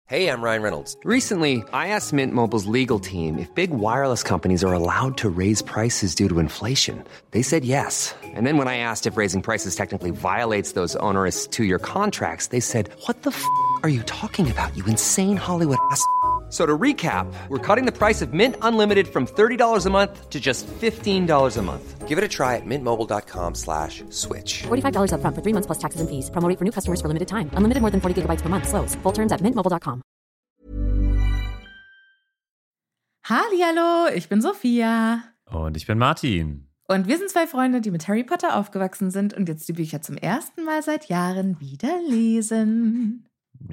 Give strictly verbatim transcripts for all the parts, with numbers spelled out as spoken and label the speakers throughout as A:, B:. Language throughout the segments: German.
A: Hey, I'm Ryan Reynolds.
B: Recently, I asked Mint Mobile's legal team if big wireless companies are allowed to raise prices due to inflation. They said yes. And then when I asked if raising prices technically violates those onerous two-year contracts, they said, what the f*** are you talking about, you insane Hollywood ass f- So to recap, we're cutting the price of Mint Unlimited from thirty dollars a month to just fifteen dollars a month.
A: Give it a try at mintmobile.com slash switch.
C: forty-five dollars up front for three months plus taxes and fees. Promo rate for new customers for limited time. Unlimited more than forty gigabytes per month. Slows full terms at mint mobile dot com.
D: Hallihallo, ich bin Sophia.
E: Und ich bin Martin.
D: Und wir sind zwei Freunde, die mit Harry Potter aufgewachsen sind und jetzt die Bücher zum ersten Mal seit Jahren wieder lesen.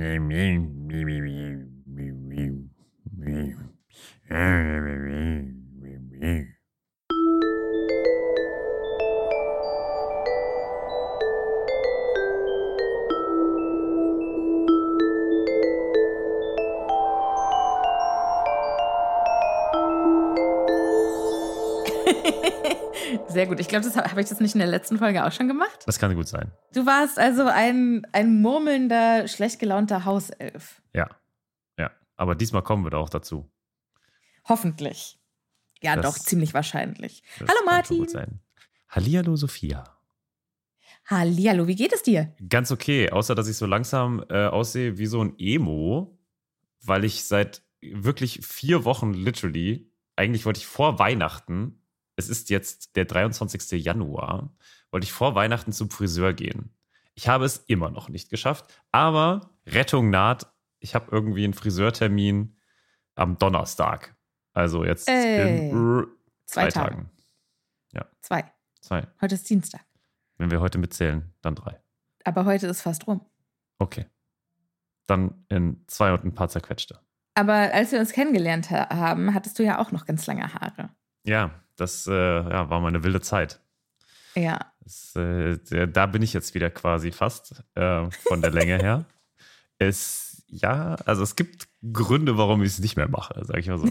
D: Sehr gut. Ich glaube, das habe hab ich das nicht in der letzten Folge auch schon gemacht?
E: Das kann gut sein.
D: Du warst also ein, ein murmelnder, schlecht gelaunter Hauself.
E: Ja, ja. Aber diesmal kommen wir da auch dazu.
D: Hoffentlich. Ja,
E: Das-
D: doch, ziemlich wahrscheinlich.
E: Das
D: Hallo
E: kann schon
D: Martin.
E: gut sein. Hallihallo Sophia.
D: Hallihallo, wie geht es dir?
E: Ganz okay, außer dass ich so langsam äh, aussehe wie so ein Emo, weil ich seit wirklich vier Wochen literally, eigentlich wollte ich vor Weihnachten, es ist jetzt der dreiundzwanzigster Januar, wollte ich vor Weihnachten zum Friseur gehen. Ich habe es immer noch nicht geschafft, aber Rettung naht. Ich habe irgendwie einen Friseurtermin am Donnerstag. Also jetzt
D: Ey.
E: in r-
D: Zwei
E: drei
D: Tage.
E: Tagen.
D: Zwei.
E: Zwei.
D: Heute ist Dienstag.
E: Wenn wir heute mitzählen, dann drei.
D: Aber heute ist fast rum.
E: Okay. Dann in zwei und ein paar zerquetschte.
D: Aber als wir uns kennengelernt ha- haben, hattest du ja auch noch ganz lange Haare.
E: Ja, das äh, ja, war mal eine wilde Zeit.
D: Ja.
E: Das, äh, der- da bin ich jetzt wieder quasi fast äh, von der Länge her. Es, ja, also es gibt Gründe, warum ich es nicht mehr mache, sag ich mal so.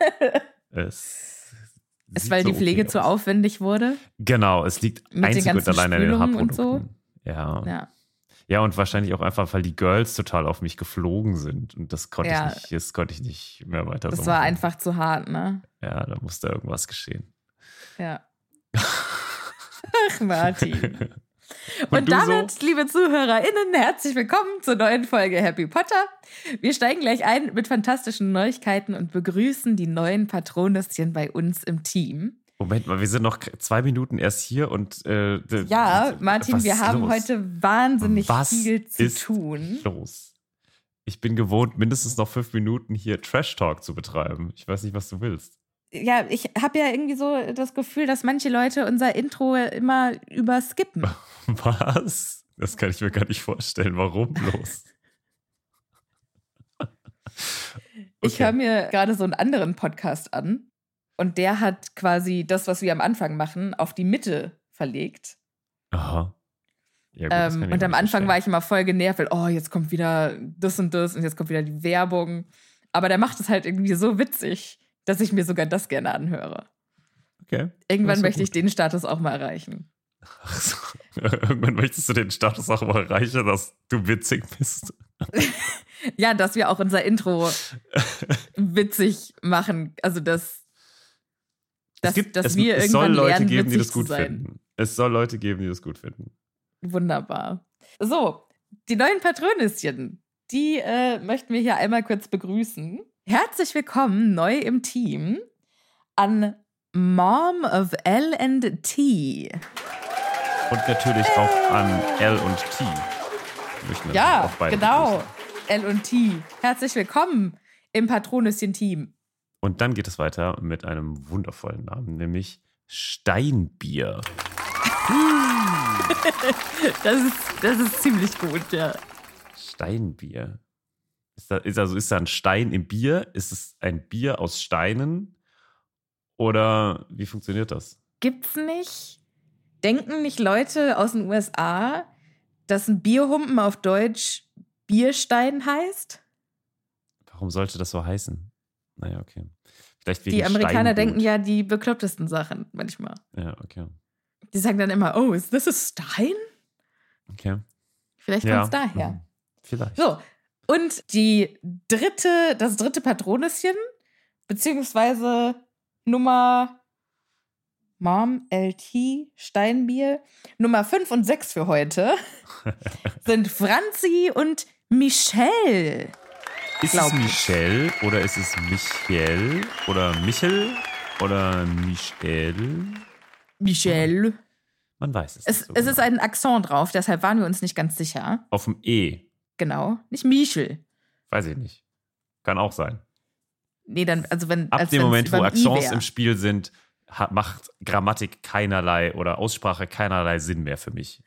E: es
D: Ist,
E: sieht
D: weil
E: so
D: die Pflege
E: okay
D: zu
E: aus.
D: aufwendig wurde.
E: Genau, es liegt
D: Mit den
E: einzig und
D: ganzen
E: allein an den
D: Spülungen und
E: Haarprodukten.
D: so.
E: Ja.
D: Ja.
E: Ja, und wahrscheinlich auch einfach, weil die Girls total auf mich geflogen sind. Und das konnte
D: Ja.
E: ich nicht, das konnte ich nicht mehr weiter
D: Das
E: so
D: war
E: machen.
D: einfach zu hart, ne?
E: Ja, da musste irgendwas geschehen.
D: Ja. Ach, Martin. Und,
E: Und du
D: damit,
E: so?
D: liebe ZuhörerInnen, herzlich willkommen zur neuen Folge Happy Potter. Wir steigen gleich ein mit fantastischen Neuigkeiten und begrüßen die neuen Patronüschen bei uns im Team.
E: Moment mal, wir sind noch zwei Minuten erst hier und äh, d-
D: Ja,
E: d-
D: Martin,
E: was
D: wir
E: ist
D: haben
E: los?
D: heute wahnsinnig
E: Was
D: viel zu
E: ist
D: tun.
E: los? Ich bin gewohnt, mindestens noch fünf Minuten hier Trash Talk zu betreiben. Ich weiß nicht, was du willst.
D: Ja, ich habe ja irgendwie so das Gefühl, dass manche Leute unser Intro immer überskippen.
E: Was? Das kann ich mir gar nicht vorstellen. Warum bloß?
D: Ich höre mir gerade so einen anderen Podcast an und der hat quasi das, was wir am Anfang machen, auf die Mitte verlegt.
E: Aha. Ja, gut, das
D: Ähm,
E: kann ich
D: und
E: mir
D: am Anfang
E: vorstellen.
D: war ich immer voll genervt, weil, oh, jetzt kommt wieder das und das und jetzt kommt wieder die Werbung. Aber der macht es halt irgendwie so witzig, dass ich mir sogar das gerne anhöre.
E: Okay.
D: Irgendwann
E: Das ist ja
D: möchte ich
E: gut.
D: den Status auch mal erreichen.
E: Ach so. Irgendwann möchtest du den Status auch mal erreichen, dass du witzig bist.
D: Ja, dass wir auch unser Intro witzig machen. Also, dass, dass,
E: es gibt,
D: dass
E: es,
D: wir
E: es soll
D: irgendwann
E: Leute
D: lernen,
E: geben, die
D: witzig
E: das gut
D: zu sein.
E: finden. Es soll Leute geben, die das gut finden.
D: Wunderbar. So, die neuen Patronüschen, die äh, möchten wir hier einmal kurz begrüßen. Herzlich willkommen neu im Team an Mom of L and T.
E: Und natürlich auch an L und T. Möchten wir
D: Ja,
E: auch beide
D: genau.
E: begrüßen.
D: L und T. Herzlich willkommen im Patronüschen-Team.
E: Und dann geht es weiter mit einem wundervollen Namen, nämlich Steinbier.
D: Das ist, das ist ziemlich gut, ja.
E: Steinbier. Ist da, ist, also ist da ein Stein im Bier? Ist es ein Bier aus Steinen? Oder wie funktioniert das?
D: Gibt's nicht? Denken nicht Leute aus den U S A, dass ein Bierhumpen auf Deutsch Bierstein heißt?
E: Warum sollte das so heißen? Naja, okay. Vielleicht wegen
D: Die Amerikaner
E: Steingut.
D: denken ja die beklopptesten Sachen manchmal.
E: Ja, okay.
D: Die sagen dann immer, oh, ist das a Stein?
E: Okay.
D: Vielleicht
E: Ja.
D: kommt's daher.
E: Mhm. Vielleicht.
D: So, Und die dritte, das dritte Patronüschen, beziehungsweise Nummer Mom, L T, Steinbier, Nummer fünf und sechs für heute sind Franzi und Michelle.
E: Ist es Michelle oder ist es Michael oder Michel oder Michelle?
D: Michelle.
E: Man weiß es,
D: Es,
E: nicht so
D: es
E: genau.
D: ist ein Akzent drauf, deshalb waren wir uns nicht ganz sicher.
E: Auf dem E.
D: Genau. Nicht Michel.
E: Weiß ich nicht. Kann auch sein.
D: Nee, dann, also wenn.
E: Ab
D: als
E: dem
D: wenn's
E: Moment, wo
D: überm I
E: Accents
D: wär.
E: im Spiel sind, hat, macht Grammatik keinerlei oder Aussprache keinerlei Sinn mehr für mich.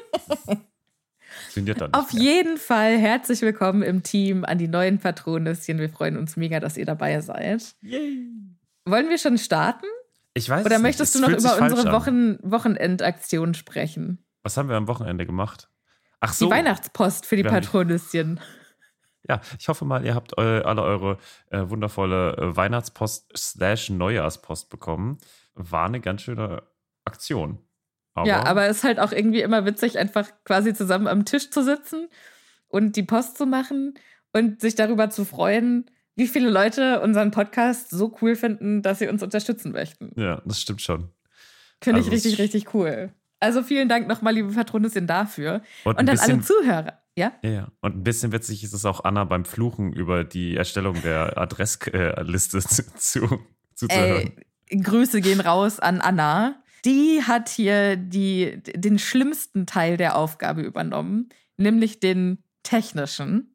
E: Funktioniert dann nicht
D: Auf
E: mehr.
D: jeden Fall herzlich willkommen im Team an die neuen Patronüschen. Wir freuen uns mega, dass ihr dabei seid.
E: Yay.
D: Wollen wir schon starten?
E: Ich weiß
D: Oder
E: es
D: möchtest
E: nicht.
D: du
E: Es
D: noch
E: fühlt sich
D: über
E: falsch
D: unsere
E: an.
D: Wochen, Wochenendaktion sprechen?
E: Was haben wir am Wochenende gemacht? Ach so.
D: Die Weihnachtspost für die
E: Wir haben die-
D: Patronüschen.
E: Ja, ich hoffe mal, ihr habt eu- alle eure äh, wundervolle äh, Weihnachtspost slash Neujahrspost bekommen. War eine ganz schöne Aktion. Aber
D: Ja, aber es ist halt auch irgendwie immer witzig, einfach quasi zusammen am Tisch zu sitzen und die Post zu machen und sich darüber zu freuen, wie viele Leute unseren Podcast so cool finden, dass sie uns unterstützen möchten.
E: Ja, das stimmt schon.
D: Finde
E: Also
D: ich richtig,
E: es-
D: richtig cool. Also vielen Dank nochmal, liebe Patronüsin, dafür.
E: Und
D: Und
E: ein
D: an alle
E: bisschen-
D: Zuhörer. Ja?
E: Ja, ja. Und ein bisschen witzig ist es auch Anna beim Fluchen über die Erstellung der Adressliste zu, zu, zuzuhören.
D: Ey, Grüße gehen raus an Anna. Die hat hier die, den schlimmsten Teil der Aufgabe übernommen, nämlich den technischen.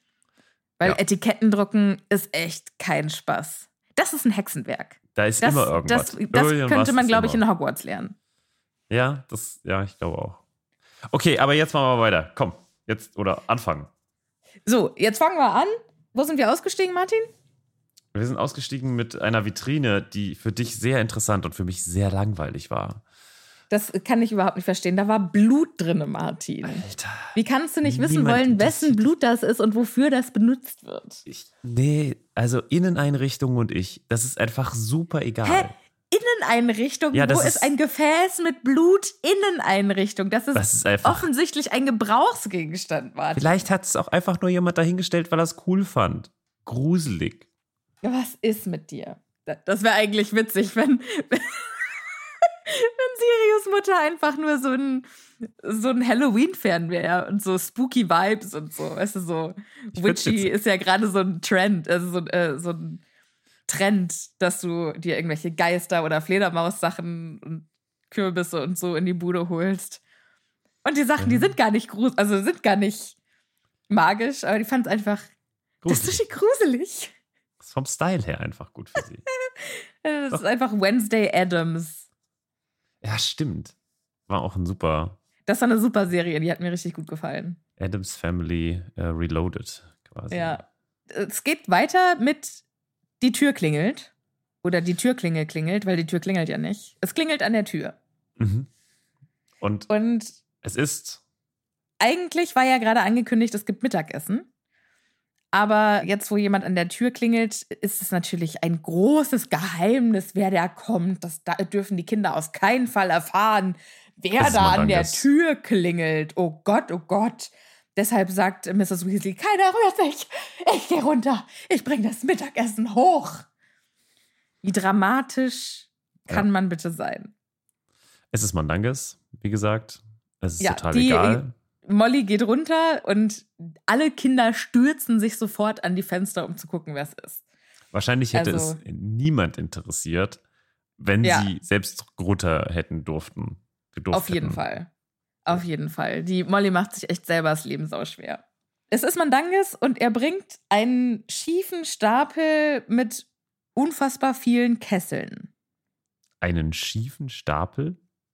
D: Weil
E: Ja.
D: Etiketten drucken ist echt kein Spaß. Das ist ein Hexenwerk.
E: Da ist
D: Das,
E: immer irgendwas.
D: das, das
E: Irgendwas
D: könnte man,
E: ist
D: glaube ich,
E: immer.
D: in Hogwarts lernen.
E: Ja, das, ja, ich glaube auch. Okay, aber jetzt machen wir weiter. Komm, jetzt oder anfangen.
D: So, jetzt fangen wir an. Wo sind wir ausgestiegen, Martin?
E: Wir sind ausgestiegen mit einer Vitrine, die für dich sehr interessant und für mich sehr langweilig war.
D: Das kann ich überhaupt nicht verstehen. Da war Blut drin, Martin.
E: Alter.
D: Wie kannst du nicht wissen
E: Niemand
D: wollen, wessen
E: interessiert-
D: Blut das ist und wofür das benutzt wird?
E: Ich, nee, also Inneneinrichtung und ich, das ist einfach super egal.
D: Hä? Inneneinrichtung?
E: Ja, das
D: Wo
E: ist-
D: ist ein Gefäß mit Blut? Inneneinrichtung. Das ist,
E: Das ist einfach-
D: offensichtlich ein Gebrauchsgegenstand, Martin.
E: Vielleicht hat es auch einfach nur jemand dahingestellt, weil er es cool fand. Gruselig.
D: Was ist mit dir? Das wäre eigentlich witzig, wenn, wenn Sirius Mutter einfach nur so ein, so ein Halloween-Fan wäre und so spooky Vibes und so. Weißt du, so
E: Ich find's
D: Witchy
E: witzig.
D: ist ja gerade so ein Trend, also so, äh, so ein Trend, dass du dir irgendwelche Geister- oder Fledermaus-Sachen und Kürbisse und so in die Bude holst. Und die Sachen, die sind gar nicht gruselig, also sind gar nicht magisch, aber die fand es einfach, das ist
E: Gruselig.
D: total gruselig.
E: Ist vom Style her einfach gut für sie.
D: Das ist einfach Wednesday Addams.
E: Ja, stimmt. War auch ein super
D: Das war eine super Serie, die hat mir richtig gut gefallen.
E: Addams Family äh, Reloaded quasi.
D: Ja. Es geht weiter mit die Tür klingelt. Oder die Türklingel klingelt, weil die Tür klingelt ja nicht. Es klingelt an der Tür.
E: Mhm. Und
D: Und
E: es ist
D: eigentlich war ja gerade angekündigt, es gibt Mittagessen. Aber jetzt, wo jemand an der Tür klingelt, ist es natürlich ein großes Geheimnis, wer da kommt. Das da dürfen die Kinder aus keinen Fall erfahren, wer
E: Das ist
D: da an der
E: Mandanges.
D: Tür klingelt. Oh Gott, oh Gott. Deshalb sagt Misses Weasley, keiner rührt sich. Ich gehe runter. Ich bringe das Mittagessen hoch. Wie dramatisch kann
E: Ja.
D: man bitte sein?
E: Es ist Mandanges, wie gesagt. Es ist
D: Ja,
E: total
D: die-
E: egal.
D: Molly geht runter und alle Kinder stürzen sich sofort an die Fenster, um zu gucken, wer es ist.
E: Wahrscheinlich hätte
D: also-
E: es niemand interessiert, wenn
D: Ja.
E: sie selbst runter hätten durften. Gedurft
D: Auf jeden
E: hätten.
D: Fall. Auf jeden Fall. Die Molly macht sich echt selber das Leben sauschwer. Es ist Mandanges und er bringt einen schiefen Stapel mit unfassbar vielen Kesseln.
E: Einen schiefen Stapel?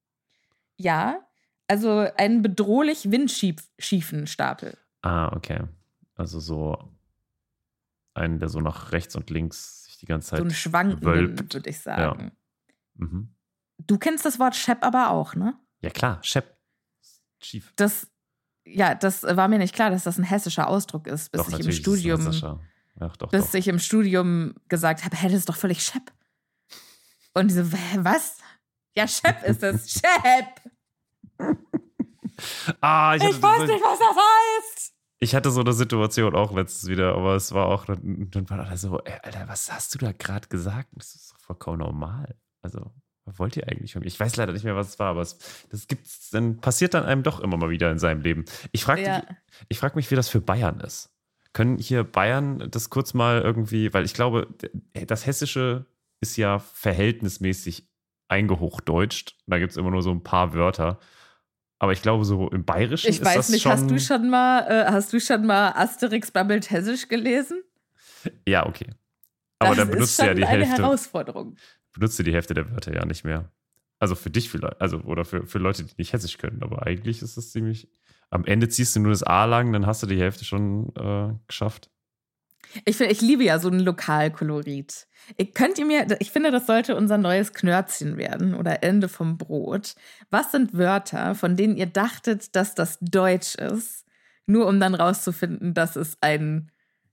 D: Ja, also einen bedrohlich windschiefen Stapel.
E: Ah, okay. Also so einen, der so nach rechts und links sich die ganze Zeit
D: So einen schwankenden,
E: wölbt.
D: würde ich sagen.
E: Mhm.
D: Du kennst das Wort Shep aber auch, ne?
E: Ja klar, Shep. Schief.
D: Das, ja, das war mir nicht klar, dass das ein hessischer Ausdruck ist, bis
E: Doch,
D: ich im
E: natürlich ist es ein
D: Studium,
E: hessischer. Ach, doch,
D: bis
E: doch.
D: ich im Studium gesagt habe, hey, das ist doch völlig Shep. Und die so, "Hä, was? Ja, Shep ist es. Shep.
E: Ah, ich,
D: Ich
E: hatte
D: weiß
E: so,
D: nicht, was das heißt.
E: Ich hatte so eine Situation auch letztens wieder, aber es war auch, dann, dann war da so, ey, Alter, was hast du da gerade gesagt? Das ist doch vollkommen normal. Also, was wollt ihr eigentlich von mir? Ich weiß leider nicht mehr, was es war, aber es, das gibt's, dann passiert dann einem doch immer mal wieder in seinem Leben. Ich frage
D: Ja.
E: ich frag mich, wie das für Bayern ist. Können hier Bayern das kurz mal irgendwie, weil ich glaube, das Hessische ist ja verhältnismäßig eingehochdeutscht. Da gibt es immer nur so ein paar Wörter. Aber ich glaube, so im Bayerischen
D: Ich
E: ist
D: weiß
E: das
D: nicht,
E: schon...
D: hast du schon mal, äh, hast du schon mal Asterix babbelt Hessisch gelesen?
E: Ja, okay. Aber
D: das
E: dann benutzt
D: ist
E: du
D: schon
E: ja die
D: eine
E: Hälfte.
D: Herausforderung.
E: Benutzt du die Hälfte der Wörter ja nicht mehr. Also für dich vielleicht, also oder für, für Leute, die nicht Hessisch können. Aber eigentlich ist es ziemlich. Am Ende ziehst du nur das A lang, dann hast du die Hälfte schon äh, geschafft.
D: Ich, find, ich liebe ja so ein Lokalkolorit. Ich, könnt ihr mir, ich finde, das sollte unser neues Knörzchen werden oder Ende vom Brot. Was sind Wörter, von denen ihr dachtet, dass das Deutsch ist, nur um dann rauszufinden, dass es ein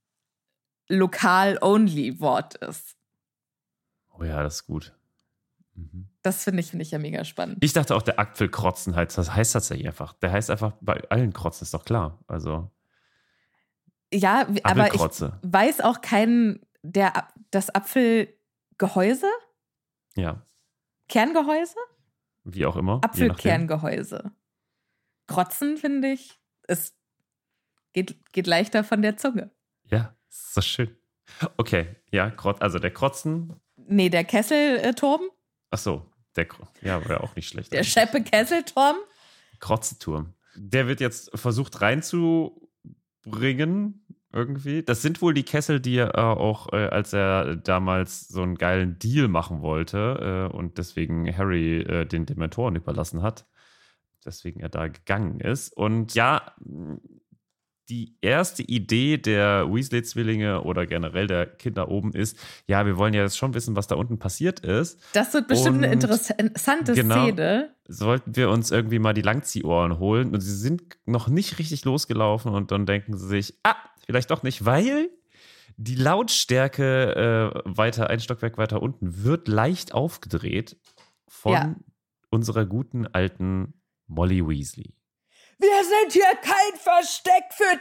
D: Lokal-Only-Wort ist?
E: Oh ja, das ist gut. Mhm.
D: Das finde ich, finde ich ja mega spannend.
E: Ich dachte auch, der Apfelkrotzen heißt, das heißt tatsächlich einfach. Der heißt einfach bei allen Krotzen, ist doch klar. Also.
D: Ja, aber ich
E: Apfelkrotze.
D: weiß auch kein, der, das Apfelgehäuse?
E: Ja,
D: Kerngehäuse?
E: wie auch immer. je nachdem.
D: Apfelkerngehäuse. Krotzen, finde ich, es geht, geht leichter von der Zunge.
E: Ja, ist so schön. Okay, ja, Krot, also der Krotzen.
D: Nee, der Kesselturm,
E: Ach so, der Kro- ja, wäre auch nicht schlecht.
D: der Scheppe-Kesselturm.
E: Krotzenturm. Der wird jetzt versucht reinzubringen, irgendwie. Das sind wohl die Kessel, die er äh, auch, äh, als er damals so einen geilen Deal machen wollte äh, und deswegen Harry äh, den Dementoren überlassen hat, deswegen er da gegangen ist. Und ja, die erste Idee der Weasley-Zwillinge oder generell der Kinder oben ist, ja, wir wollen ja jetzt schon wissen, was da unten passiert ist.
D: Das wird bestimmt
E: Und
D: eine interessante
E: genau.
D: Szene.
E: Sollten wir uns irgendwie mal die Langziehohren holen und sie sind noch nicht richtig losgelaufen und dann denken sie sich, ah, vielleicht doch nicht, weil die Lautstärke äh, weiter, ein Stockwerk weiter unten wird leicht aufgedreht von
D: Ja.
E: unserer guten alten Molly Weasley.
D: Wir sind hier kein Versteck für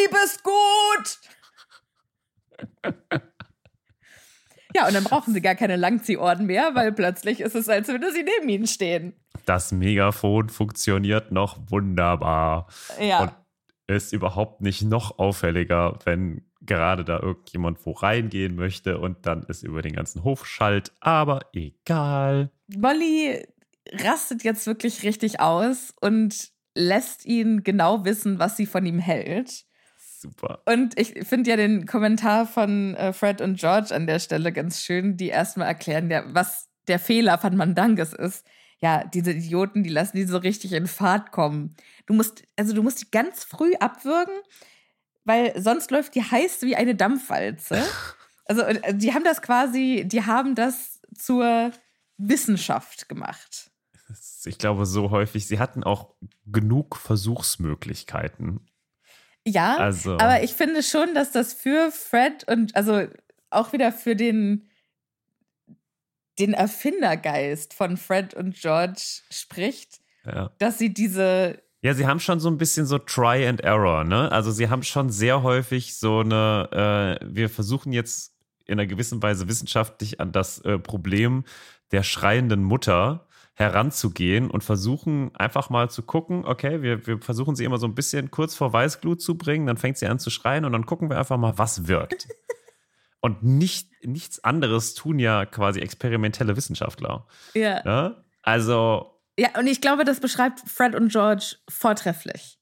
D: Diebesgut. Ja, und dann brauchen sie gar keine Langziehohren mehr, weil plötzlich ist es, als würde sie neben ihnen stehen.
E: Das Megafon funktioniert noch wunderbar.
D: Ja.
E: Und ist überhaupt nicht noch auffälliger, wenn gerade da irgendjemand wo reingehen möchte und dann ist über den ganzen Hof schallt. Aber egal.
D: Molly rastet jetzt wirklich richtig aus und lässt ihn genau wissen, was sie von ihm hält.
E: Super.
D: Und ich finde ja den Kommentar von äh, Fred und George an der Stelle ganz schön, die erstmal erklären, ja, was der Fehler von Mandanges ist. Ja, diese Idioten, die lassen die so richtig in Fahrt kommen. Du musst, also du musst die ganz früh abwürgen, weil sonst läuft die heiß wie eine Dampfwalze. Also äh, die haben das quasi, die haben das zur Wissenschaft gemacht.
E: Ich glaube, so häufig. Sie hatten auch genug Versuchsmöglichkeiten.
D: Ja,
E: Also.
D: aber ich finde schon, dass das für Fred und also auch wieder für den, den Erfindergeist von Fred und George spricht,
E: Ja.
D: dass sie diese.
E: Ja, sie haben schon so ein bisschen so Try and Error, ne? Also sie haben schon sehr häufig so eine, äh, wir versuchen jetzt in einer gewissen Weise wissenschaftlich an das äh, Problem der schreienden Mutter heranzugehen und versuchen einfach mal zu gucken, okay, wir, wir versuchen sie immer so ein bisschen kurz vor Weißglut zu bringen, dann fängt sie an zu schreien und dann gucken wir einfach mal, was wirkt. Und nicht, nichts anderes tun ja quasi experimentelle Wissenschaftler.
D: Ja.
E: Ja? Also.
D: Ja, und ich glaube, das beschreibt Fred und George vortrefflich.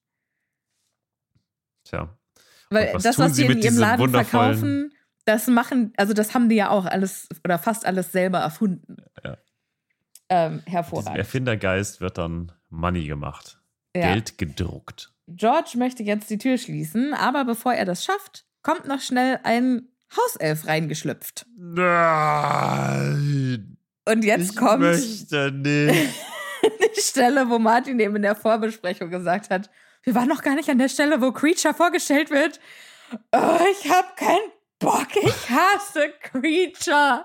E: Tja.
D: Weil
E: was
D: das,
E: tun
D: was
E: sie
D: sie in
E: mit
D: ihrem
E: diesen
D: Laden
E: wundervollen-
D: verkaufen, das machen, also das haben die ja auch alles oder fast alles selber erfunden.
E: Ja.
D: Ähm,
E: Diesem
D: hervorragend.
E: Erfindergeist wird dann Money gemacht.
D: Ja.
E: Geld gedruckt.
D: George möchte jetzt die Tür schließen, aber bevor er das schafft, kommt noch schnell ein Hauself reingeschlüpft.
E: Nein.
D: Und jetzt
E: Ich
D: kommt
E: möchte nicht.
D: die Stelle, wo Martin eben in der Vorbesprechung gesagt hat, wir waren noch gar nicht an der Stelle, wo Creature vorgestellt wird. Oh, ich hab keinen Bock, ich hasse Creature.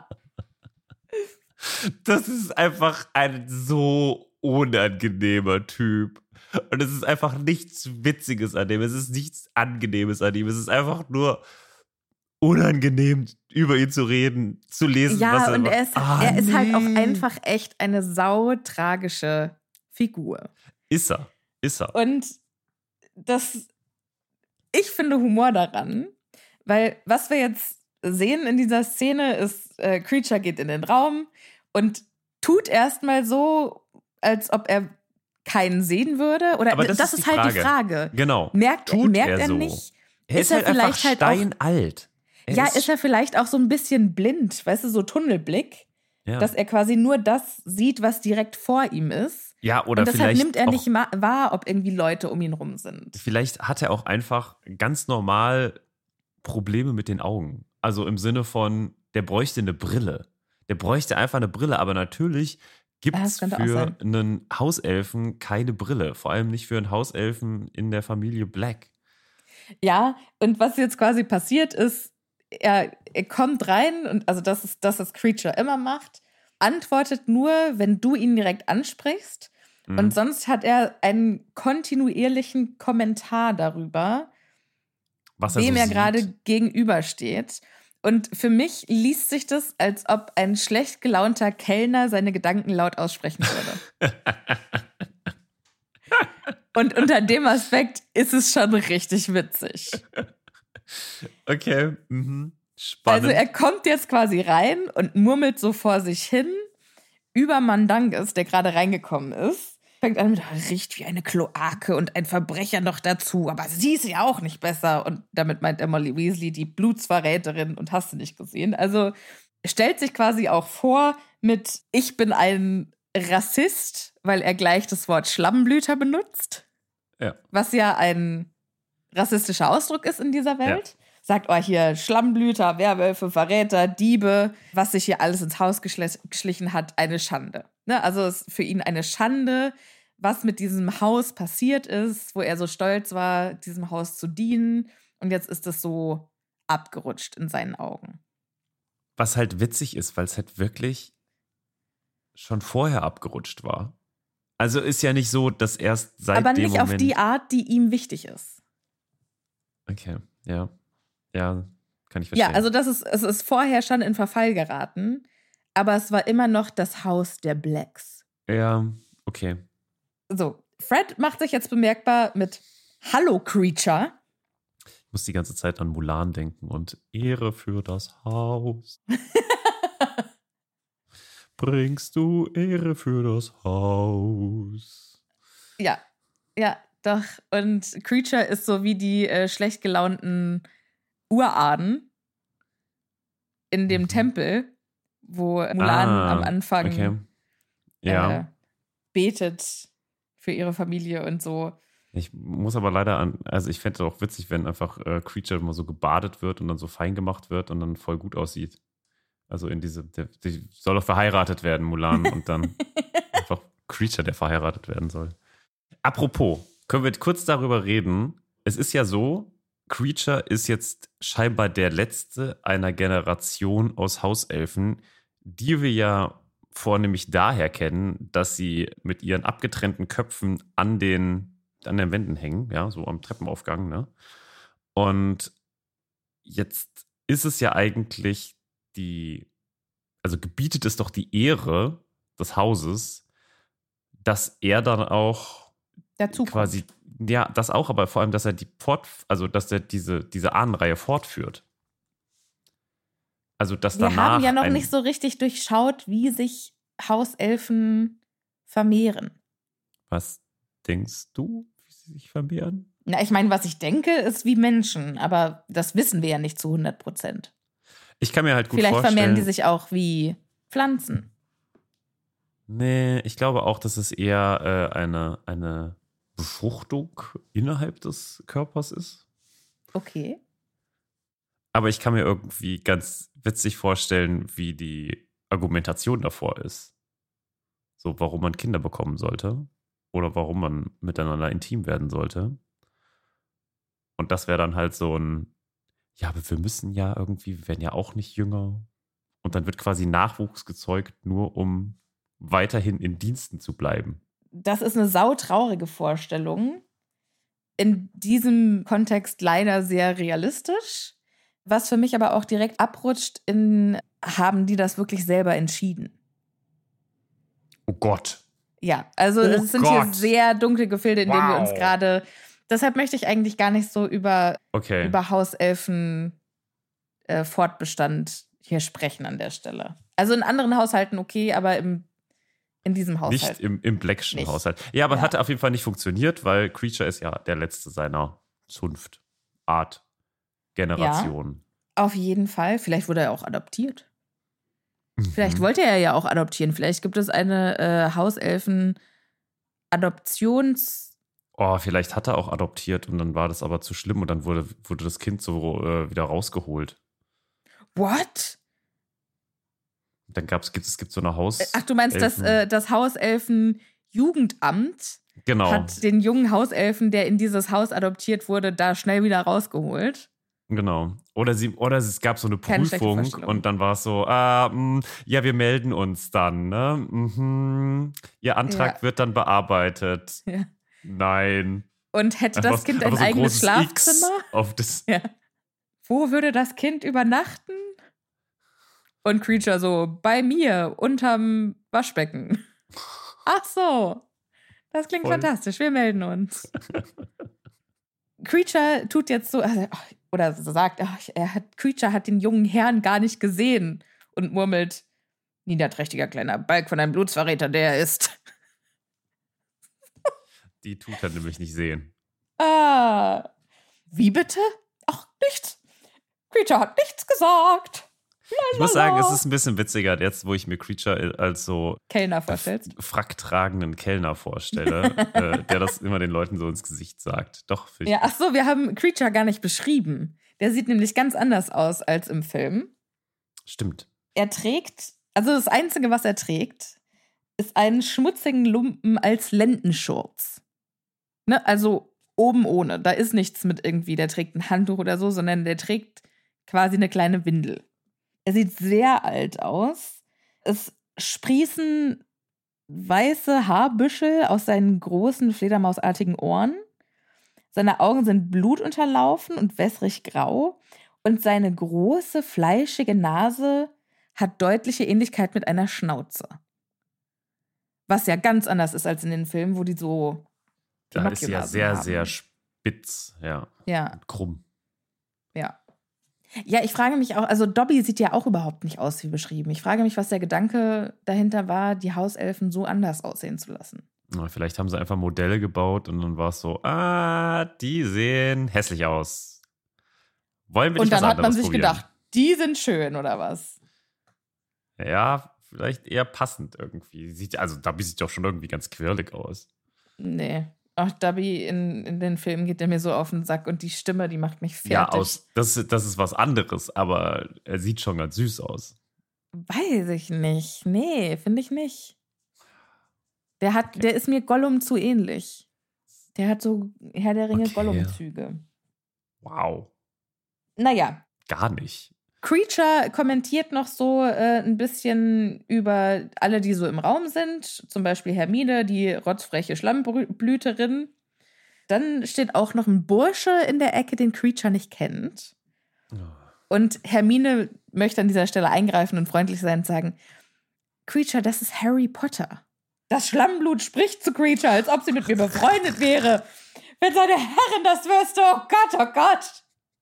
E: Das ist einfach ein so unangenehmer Typ. Und es ist einfach nichts Witziges an dem. Es ist nichts Angenehmes an ihm. Es ist einfach nur unangenehm, über ihn zu reden, zu lesen,
D: ja,
E: was er
D: und
E: macht.
D: er ist,
E: Ah,
D: er ist halt auch
E: nee.
D: einfach echt eine sautragische Figur.
E: Ist er. Ist er.
D: Und das, ich finde Humor daran, weil was wir jetzt sehen in dieser Szene ist, äh, Kreacher geht in den Raum und tut erstmal so, als ob er keinen sehen würde. Oder
E: Aber das,
D: das
E: ist,
D: ist
E: die
D: halt
E: Frage.
D: die Frage.
E: Genau.
D: Merkt,
E: Tut
D: merkt
E: er
D: er
E: so?
D: nicht?
E: Er
D: ist
E: ist
D: er
E: halt
D: vielleicht
E: einfach
D: halt auch-
E: steinalt. Er
D: Ja, ist er vielleicht auch so ein bisschen blind, weißt du, so Tunnelblick,
E: ja.
D: dass er quasi nur das sieht, was direkt vor ihm ist.
E: ja, oder
D: Und deshalb
E: vielleicht
D: nimmt er
E: auch,
D: nicht ma- wahr, ob irgendwie Leute um ihn rum sind.
E: Vielleicht hat er auch einfach ganz normal Probleme mit den Augen. Also im Sinne von, der bräuchte eine Brille. Der bräuchte einfach eine Brille, aber natürlich gibt
D: Ja,
E: es
D: das könnte auch
E: für
D: sein.
E: einen Hauselfen keine Brille. Vor allem nicht für einen Hauselfen in der Familie Black.
D: Ja, und was jetzt quasi passiert ist, er, er kommt rein und also das ist das, was Creature immer macht, antwortet nur, wenn du ihn direkt ansprichst.
E: Mhm.
D: Und sonst hat er einen kontinuierlichen Kommentar darüber,
E: Was er
D: wem
E: so
D: er
E: sieht.
D: gerade gegenübersteht. Und für mich liest sich das, als ob ein schlecht gelaunter Kellner seine Gedanken laut aussprechen würde. Und unter dem Aspekt ist es schon richtig witzig.
E: Okay, mhm. Spannend.
D: Also er kommt jetzt quasi rein und murmelt so vor sich hin über Mandanges, der gerade reingekommen ist. Fängt an mit, "Oh, riecht wie eine Kloake und ein Verbrecher noch dazu, aber sie ist ja auch nicht besser." Und damit meint er Molly Weasley, die Blutsverräterin, und hast du nicht gesehen. Also stellt sich quasi auch vor mit, ich bin ein Rassist, weil er gleich das Wort Schlammblüter benutzt.
E: Ja.
D: Was ja ein rassistischer Ausdruck ist in dieser Welt. Sagt, oh, hier Schlammblüter, Werwölfe, Verräter, Diebe, was sich hier alles ins Haus geschle- geschlichen hat, eine Schande. Ne? Also es ist für ihn eine Schande, was mit diesem Haus passiert ist, wo er so stolz war, diesem Haus zu dienen. Und jetzt ist es so abgerutscht in seinen Augen.
E: Was halt witzig ist, weil es halt wirklich schon vorher abgerutscht war. Also ist ja nicht so, dass erst seit
D: Aber
E: dem
D: nicht
E: Moment...
D: auf die Art, die ihm wichtig ist.
E: Okay, ja. Ja, kann ich verstehen.
D: Ja, also das ist, es ist vorher schon in Verfall geraten, aber es war immer noch das Haus der Blacks.
E: Ja, okay.
D: So, Fred macht sich jetzt bemerkbar mit Hallo Creature.
E: Ich muss die ganze Zeit an Mulan denken und Ehre für das Haus. Bringst du Ehre für das Haus?
D: Ja, ja, doch. Und Creature ist so wie die äh, schlecht gelaunten Urahnen in dem
E: Mhm.
D: Tempel, wo Mulan
E: Ah,
D: am Anfang
E: Okay. Ja.
D: äh, betet für ihre Familie und so.
E: Ich muss aber leider an, also ich fände es auch witzig, wenn einfach äh, Creature mal so gebadet wird und dann so fein gemacht wird und dann voll gut aussieht. Also in diese, der, die soll doch verheiratet werden, Mulan, und dann einfach Creature, der verheiratet werden soll. Apropos, können wir kurz darüber reden? Es ist ja so, Creature ist jetzt scheinbar der letzte einer Generation aus Hauselfen, die wir ja vornehmlich daher kennen, dass sie mit ihren abgetrennten Köpfen an den, an den Wänden hängen, ja, so am Treppenaufgang, ne? Und jetzt ist es ja eigentlich die, also gebietet es doch die Ehre des Hauses, dass er dann auch
D: Dazu
E: quasi, ja, das auch, aber vor allem, dass er die fort, also dass er diese, diese Ahnenreihe fortführt. Also, dass
D: Wir
E: danach
D: haben ja noch
E: ein,
D: nicht so richtig durchschaut, wie sich Hauselfen vermehren.
E: Was denkst du, wie sie sich vermehren?
D: Na, ich meine, was ich denke, ist wie Menschen, aber das wissen wir ja nicht zu hundert Prozent.
E: Ich kann mir halt gut
D: Vielleicht
E: vorstellen.
D: vermehren die sich auch wie Pflanzen.
E: Nee, ich glaube auch, dass es eher äh, eine, eine Befruchtung innerhalb des Körpers ist.
D: Okay.
E: Aber ich kann mir irgendwie ganz witzig vorstellen, wie die Argumentation davor ist. So, warum man Kinder bekommen sollte. Oder warum man miteinander intim werden sollte. Und das wäre dann halt so ein, ja, aber wir müssen ja irgendwie, wir werden ja auch nicht jünger. Und dann wird quasi Nachwuchs gezeugt, nur um weiterhin in Diensten zu bleiben.
D: das ist eine sautraurige Vorstellung. In diesem Kontext leider sehr realistisch. Was für mich aber auch direkt abrutscht in, haben die das wirklich selber entschieden?
E: Oh Gott.
D: Ja, also
E: Oh
D: es sind
E: Gott.
D: hier sehr dunkle Gefilde, in denen wir
E: Wow.
D: uns gerade. Deshalb möchte ich eigentlich gar nicht so über,
E: Okay.
D: über Hauselfen äh, Fortbestand hier sprechen an der Stelle. Also in anderen Haushalten okay, aber im, in diesem Haushalt.
E: Nicht im, im Blackschen
D: Nicht.
E: Haushalt. Ja, aber
D: Ja.
E: hat auf jeden Fall nicht funktioniert, weil Creature ist ja der letzte seiner Zunft, Art, Generation.
D: Auf jeden Fall. Vielleicht wurde er auch adoptiert.
E: Mhm.
D: Vielleicht wollte er ja auch adoptieren. Vielleicht gibt es eine äh, Hauselfen-Adoptions-
E: Oh, vielleicht hat er auch adoptiert und dann war das aber zu schlimm und dann wurde, wurde das Kind so äh, wieder rausgeholt.
D: What?
E: Dann gab's, gibt es gibt so eine Haus.
D: Ach, du meinst, das,
E: Elfen-
D: äh, das Hauselfen-Jugendamt
E: Genau.
D: hat den jungen Hauselfen, der in dieses Haus adoptiert wurde, da schnell wieder rausgeholt.
E: Genau. Oder, sie, oder es gab so eine
D: Keine schlechte
E: Prüfung
D: Vorstellung.
E: und dann war es so, ah, mh, ja, wir melden uns dann, ne? Mhm. Ihr Antrag
D: Ja.
E: wird dann bearbeitet.
D: Ja.
E: Nein.
D: Und hätte das
E: Einfach-
D: Kind ein
E: einfach so ein
D: eigenes
E: großes X
D: Schlafzimmer?
E: auf das.
D: Ja. Wo würde das Kind übernachten? Und Creature so, bei mir, unterm Waschbecken. Ach so. Das klingt
E: Voll.
D: fantastisch. Wir melden uns. Creature tut jetzt so, also, oder sagt, ach, er hat, Creature hat den jungen Herrn gar nicht gesehen und murmelt, niederträchtiger kleiner Balk von einem Blutsverräter, der er ist.
E: Die tut er nämlich nicht sehen.
D: Ah, wie bitte? Ach, nichts. Creature hat nichts gesagt.
E: Ich muss sagen, es ist ein bisschen witziger, jetzt, wo ich mir Creature als so
D: Kellner vorstellst.
E: fracktragenden Kellner vorstelle, äh, der das immer den Leuten so ins Gesicht sagt. Doch, finde ich.
D: Ja, ach so, wir haben Creature gar nicht beschrieben. Der sieht nämlich ganz anders aus als im Film.
E: Stimmt.
D: Er trägt, also das Einzige, was er trägt, ist einen schmutzigen Lumpen als Lendenschurz. Ne, also oben ohne. Da ist nichts mit irgendwie, der trägt ein Handtuch oder so, sondern der trägt quasi eine kleine Windel. Er sieht sehr alt aus. Es sprießen weiße Haarbüschel aus seinen großen, fledermausartigen Ohren. Seine Augen sind blutunterlaufen und wässrig grau. Und seine große, fleischige Nase hat deutliche Ähnlichkeit mit einer Schnauze. Was ja ganz anders ist als in den Filmen, wo die so
E: Da ist sie ja
D: Pinocchio-Nasen
E: sehr,
D: haben.
E: sehr spitz, ja.
D: Ja,
E: Und krumm.
D: ja. Ja, ich frage mich auch, also Dobby sieht ja auch überhaupt nicht aus wie beschrieben. Ich frage mich, was der Gedanke dahinter war, die Hauselfen so anders aussehen zu lassen.
E: Na, vielleicht haben sie einfach Modelle gebaut und dann war es so, ah, die sehen hässlich aus. Wollen wir
D: Und
E: nicht
D: dann
E: was
D: hat man
E: anderes
D: sich
E: probieren?
D: gedacht, die sind schön oder was?
E: Ja, vielleicht eher passend irgendwie. Sieht, also Dobby sieht doch schon irgendwie ganz quirlig aus.
D: Nee. Ach, Dobby in, in den Filmen geht der mir so auf den Sack und die Stimme, die macht mich fertig.
E: Ja, aus, das, das ist was anderes, aber er sieht schon ganz süß aus.
D: Weiß ich nicht. Nee, finde ich nicht. Der hat, der ist mir Gollum zu ähnlich. Der hat so Herr der Ringe
E: Okay.
D: Gollum-Züge.
E: Wow.
D: Naja,
E: Gar nicht.
D: Creature kommentiert noch so äh, ein bisschen über alle, die so im Raum sind. Zum Beispiel Hermine, die rotzfreche Schlammblüterin. Dann steht auch noch ein Bursche in der Ecke, den Creature nicht kennt. Und Hermine möchte an dieser Stelle eingreifen und freundlich sein und sagen, Creature, das ist Harry Potter. Das Schlammblut spricht zu Creature, als ob sie mit mir befreundet wäre. Wenn seine Herrin das wüsste, oh Gott, oh Gott.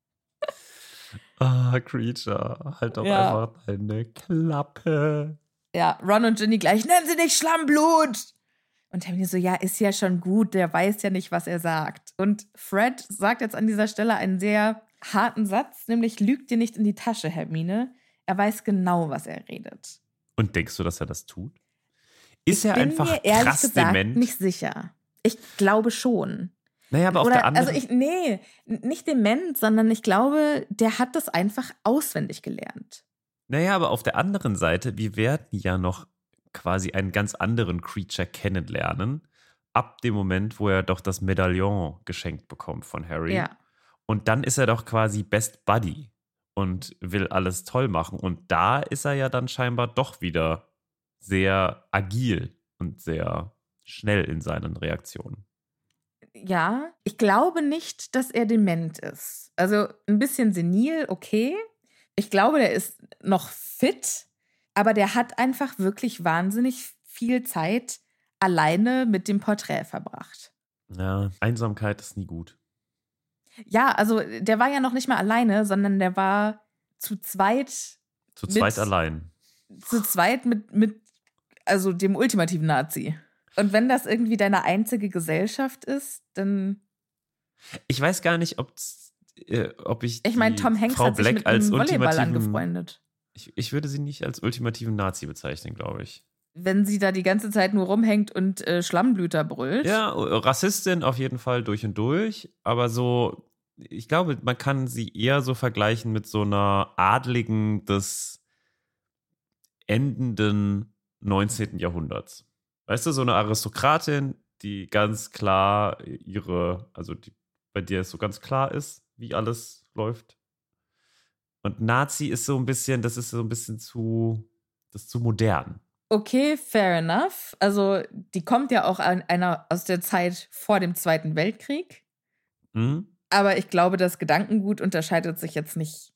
E: Ah, Creature, halt doch
D: Ja.
E: einfach deine Klappe.
D: Ja, Ron und Ginny gleich, nennen Sie nicht Schlammblut. Und Hermine so, ja, ist ja schon gut, der weiß ja nicht, was er sagt. Und Fred sagt jetzt an dieser Stelle einen sehr harten Satz, nämlich, lügt dir nicht in die Tasche, Hermine. Er weiß genau, was er redet.
E: Und denkst du, dass er das tut? Ist
D: ich
E: er
D: bin
E: einfach
D: mir ehrlich
E: krass
D: gesagt
E: dement?
D: nicht sicher. Ich glaube schon.
E: Naja, aber auf
D: Oder,
E: der anderen...
D: also ich, nee, nicht dement, sondern ich glaube, der hat das einfach auswendig gelernt.
E: Naja, aber auf der anderen Seite, wir werden ja noch quasi einen ganz anderen Creature kennenlernen, ab dem Moment, wo er doch das Medaillon geschenkt bekommt von Harry.
D: Ja.
E: Und dann ist er doch quasi Best Buddy und will alles toll machen. Und da ist er ja dann scheinbar doch wieder sehr agil und sehr schnell in seinen Reaktionen.
D: Ja, ich glaube nicht, dass er dement ist. Also ein bisschen senil, okay. Ich glaube, der ist noch fit, aber der hat einfach wirklich wahnsinnig viel Zeit alleine mit dem Porträt verbracht.
E: Ja, Einsamkeit ist nie gut.
D: Ja, also der war ja noch nicht mal alleine, sondern der war zu zweit.
E: Zu zweit
D: mit,
E: allein.
D: Zu zweit mit, mit, also dem ultimativen Nazi. Und wenn das irgendwie deine einzige Gesellschaft ist, dann.
E: Ich weiß gar nicht, ob, äh, ob ich.
D: Ich meine, Tom Hanks
E: Frau
D: hat sich
E: Black
D: mit
E: als
D: einem Volleyball
E: ultimativen,
D: angefreundet.
E: Ich, ich würde sie nicht als ultimativen Nazi bezeichnen, glaube ich.
D: Wenn sie da die ganze Zeit nur rumhängt und äh, Schlammblüter brüllt.
E: Ja, Rassistin auf jeden Fall durch und durch, aber so, ich glaube, man kann sie eher so vergleichen mit so einer Adligen des endenden neunzehnten. Jahrhunderts. Weißt du, so eine Aristokratin, die ganz klar ihre, also die, bei der es so ganz klar ist, wie alles läuft. Und Nazi ist so ein bisschen, das ist so ein bisschen zu, das ist zu modern.
D: Okay, fair enough. Also die kommt ja auch an einer aus der Zeit vor dem Zweiten Weltkrieg.
E: Mhm.
D: Aber ich glaube, das Gedankengut unterscheidet sich jetzt nicht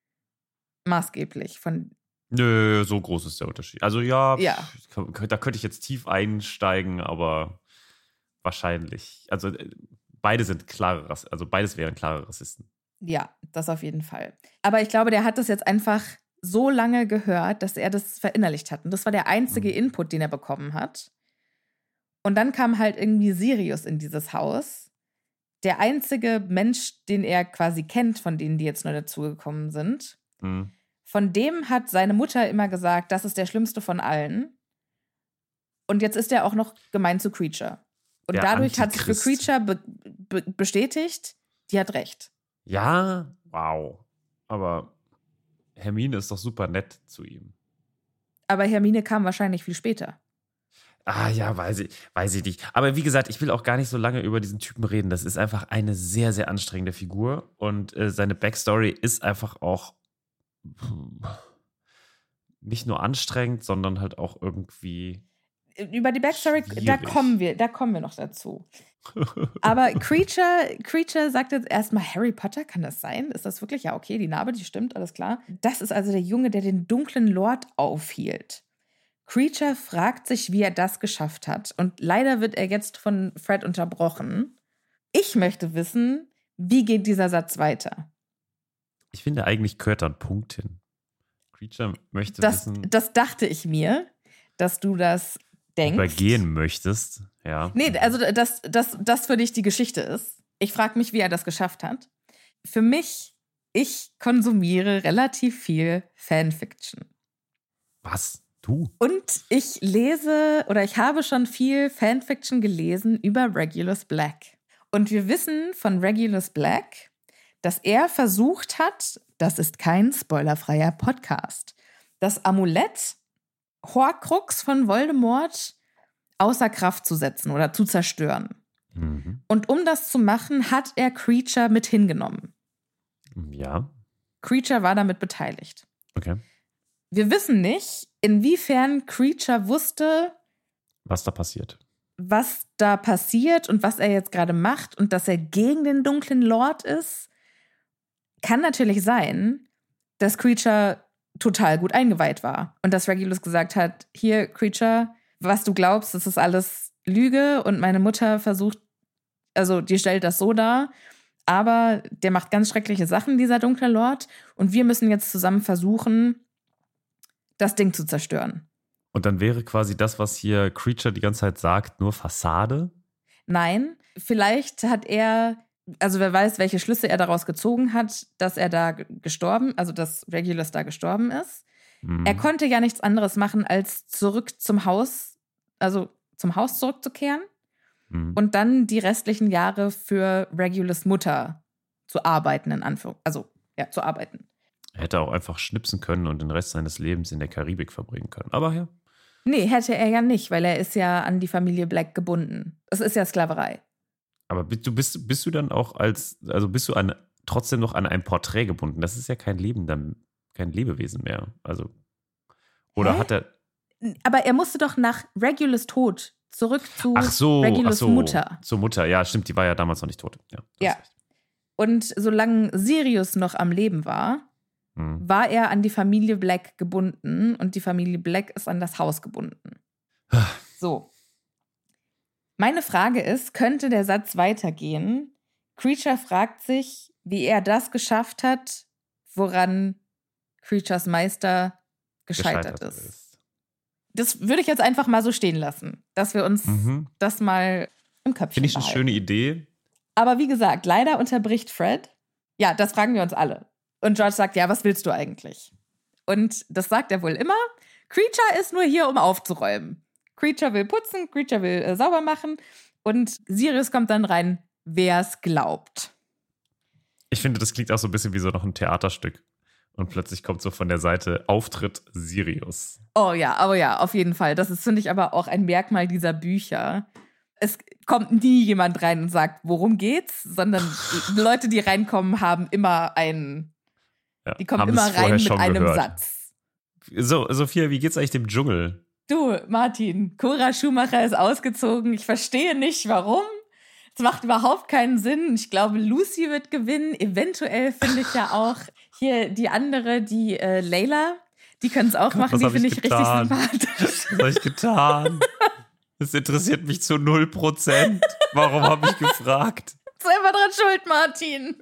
D: maßgeblich von.
E: Nö, so groß ist der Unterschied. Also ja,
D: Ja.
E: da könnte ich jetzt tief einsteigen, aber wahrscheinlich. Also beide sind klare Rassisten, also beides wären klare Rassisten.
D: Ja, das auf jeden Fall. Aber ich glaube, der hat das jetzt einfach so lange gehört, dass er das verinnerlicht hat. Und das war der einzige Input, den er bekommen hat. Und dann kam halt irgendwie Sirius in dieses Haus. Der einzige Mensch, den er quasi kennt, von denen, die jetzt neu dazugekommen sind.
E: Mhm.
D: Von dem hat seine Mutter immer gesagt, das ist der schlimmste von allen. Und jetzt ist er auch noch gemein zu Kreacher. Und
E: Der
D: dadurch hat sich für
E: Antichrist.
D: Kreacher be- be- bestätigt, die hat recht.
E: Ja, wow. Aber Hermine ist doch super nett zu ihm.
D: Aber Hermine kam wahrscheinlich viel später.
E: Ah ja, weiß ich, weiß ich nicht. Aber wie gesagt, ich will auch gar nicht so lange über diesen Typen reden. Das ist einfach eine sehr, sehr anstrengende Figur. Und äh, seine Backstory ist einfach auch hm, nicht nur anstrengend, sondern halt auch irgendwie.
D: Über die Backstory, da
E: schwierig.
D: kommen wir, da kommen wir noch dazu. Aber Creature, Creature sagt jetzt erstmal, Harry Potter, kann das sein? Ist das wirklich? Ja, okay, die Narbe, die stimmt, alles klar. Das ist also der Junge, der den dunklen Lord aufhielt. Creature fragt sich, wie er das geschafft hat. Und leider wird er jetzt von Fred unterbrochen. Ich möchte wissen, wie geht dieser Satz weiter?
E: Ich finde, eigentlich gehört da ein Punkt hin. Creature möchte
D: Das,
E: wissen,
D: das dachte ich mir, dass du das denkst.
E: übergehen möchtest. Ja.
D: Nee, also dass das, das für dich die Geschichte ist. Ich frage mich, wie er das geschafft hat. Für mich, ich konsumiere relativ viel Fanfiction.
E: Was? Du?
D: Und ich lese oder ich habe schon viel Fanfiction gelesen über Regulus Black. Und wir wissen von Regulus Black, dass er versucht hat, das ist kein spoilerfreier Podcast, das Amulett Horcrux von Voldemort außer Kraft zu setzen oder zu zerstören.
E: Mhm.
D: Und um das zu machen, hat er Creature mit hingenommen.
E: Ja.
D: Creature war damit beteiligt.
E: Okay.
D: Wir wissen nicht, inwiefern Creature wusste,
E: Was da passiert.
D: was da passiert und was er jetzt gerade macht und dass er gegen den dunklen Lord ist. Kann natürlich sein, dass Creature total gut eingeweiht war und dass Regulus gesagt hat, hier, Creature, was du glaubst, das ist alles Lüge und meine Mutter versucht, also die stellt das so dar, aber der macht ganz schreckliche Sachen, dieser dunkle Lord, und wir müssen jetzt zusammen versuchen, das Ding zu zerstören.
E: Und dann wäre quasi das, was hier Creature die ganze Zeit sagt, nur Fassade?
D: Nein, vielleicht hat er, also wer weiß, welche Schlüsse er daraus gezogen hat, dass er da g- gestorben, also dass Regulus da gestorben ist.
E: Mhm.
D: Er konnte ja nichts anderes machen, als zurück zum Haus, also zum Haus zurückzukehren
E: Mhm.
D: und dann die restlichen Jahre für Regulus Mutter zu arbeiten, in Anführungszeichen, also ja, zu arbeiten.
E: Er hätte auch einfach schnipsen können und den Rest seines Lebens in der Karibik verbringen können. Aber ja.
D: Nee, hätte er ja nicht, weil er ist ja an die Familie Black gebunden. Es ist ja Sklaverei.
E: Aber bist du, bist, bist du dann auch als, also bist du an, trotzdem noch an ein Porträt gebunden? Das ist ja kein Lebender, kein Lebewesen mehr. Also, oder
D: Hä?
E: hat er,
D: Aber er musste doch nach Regulus Tod zurück zu
E: Ach so,
D: Regulus
E: ach so,
D: Mutter.
E: Zur Mutter, ja, stimmt, die war ja damals noch nicht tot. Ja.
D: Ja. Und solange Sirius noch am Leben war,
E: Hm.
D: war er an die Familie Black gebunden und die Familie Black ist an das Haus gebunden. So. Meine Frage ist, könnte der Satz weitergehen? Kreacher fragt sich, wie er das geschafft hat, woran Creatures Meister gescheitert,
E: Gescheitert
D: ist. Das würde ich jetzt einfach mal so stehen lassen, dass wir uns
E: Mhm.
D: das mal im Köpfchen
E: Finde ich eine
D: behalten.
E: schöne Idee.
D: Aber wie gesagt, leider unterbricht Fred. Ja, das fragen wir uns alle. Und George sagt, ja, was willst du eigentlich? Und das sagt er wohl immer. Kreacher ist nur hier, um aufzuräumen. Kreacher will putzen, Kreacher will äh, sauber machen. Und Sirius kommt dann rein, wer es glaubt.
E: Ich finde, das klingt auch so ein bisschen wie so noch ein Theaterstück. Und plötzlich kommt so von der Seite Auftritt Sirius.
D: Oh ja, aber ja, auf jeden Fall. Das ist, finde ich, aber auch ein Merkmal dieser Bücher. Es kommt nie jemand rein und sagt, worum geht's, sondern Leute, die reinkommen, haben immer einen,
E: Ja,
D: die kommen
E: haben
D: immer
E: es vorher
D: rein mit
E: schon
D: einem
E: gehört.
D: Satz.
E: So, Sophia, wie geht's eigentlich dem Dschungel?
D: Du, Martin, Cora Schumacher ist ausgezogen. Ich verstehe nicht, warum. Es macht überhaupt keinen Sinn. Ich glaube, Lucy wird gewinnen. Eventuell finde ich ja auch hier die andere, die äh, Layla. Die können es auch
E: Gott,
D: machen.
E: was
D: Die
E: hab
D: finde
E: ich
D: ich
E: getan?
D: richtig sympathisch.
E: Was habe ich getan? Das interessiert mich zu null Prozent. Warum habe ich gefragt?
D: Selber dran schuld, Martin.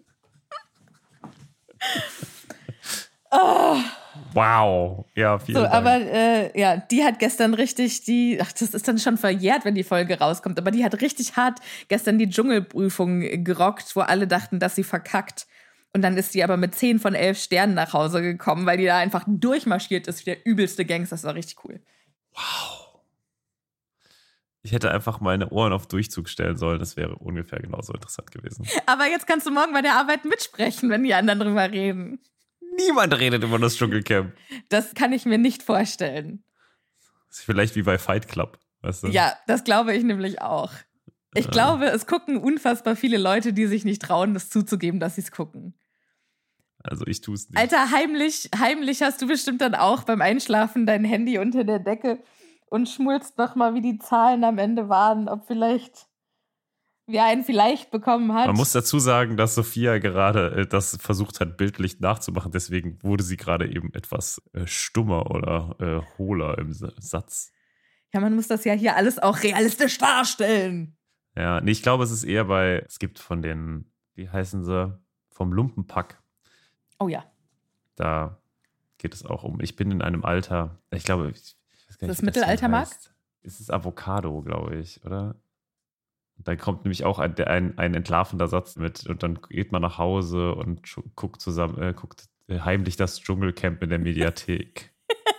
D: Oh.
E: Wow. Ja, vielen
D: So,
E: Dank.
D: aber äh, ja, die hat gestern richtig die, ach, das ist dann schon verjährt, wenn die Folge rauskommt, aber die hat richtig hart gestern die Dschungelprüfung gerockt, wo alle dachten, dass sie verkackt. Und dann ist sie aber mit zehn von elf Sternen nach Hause gekommen, weil die da einfach durchmarschiert ist wie der übelste Gangster. Das war richtig cool.
E: Wow. Ich hätte einfach meine Ohren auf Durchzug stellen sollen. Das wäre ungefähr genauso interessant gewesen.
D: Aber jetzt kannst du morgen bei der Arbeit mitsprechen, wenn die anderen drüber reden.
E: Niemand redet über das Dschungelcamp.
D: Das kann ich mir nicht vorstellen.
E: Das ist vielleicht wie bei Fight Club. Weißt du?
D: Ja, das glaube ich nämlich auch. Ich glaube, es gucken unfassbar viele Leute, die sich nicht trauen, das zuzugeben, dass sie es gucken.
E: Also ich tue es nicht.
D: Alter, heimlich, heimlich hast du bestimmt dann auch beim Einschlafen dein Handy unter der Decke und schmulst noch mal, wie die Zahlen am Ende waren, ob vielleicht, wer einen vielleicht bekommen hat.
E: Man muss dazu sagen, dass Sophia gerade äh, das versucht hat, bildlich nachzumachen. Deswegen wurde sie gerade eben etwas äh, stummer oder äh, hohler im S- Satz.
D: Ja, man muss das ja hier alles auch realistisch darstellen.
E: Ja, nee, ich glaube, es ist eher bei, es gibt von den, wie heißen sie, vom Lumpenpack.
D: Oh ja.
E: Da geht es auch um, ich bin in einem Alter, ich glaube, ich weiß gar nicht,
D: Das
E: wie
D: Mittelaltermarkt?
E: heißt. Es ist Avocado, glaube ich, oder? Und dann kommt nämlich auch ein, ein, ein entlarvender Satz mit und dann geht man nach Hause und sch- guckt zusammen, äh, guckt heimlich das Dschungelcamp in der Mediathek.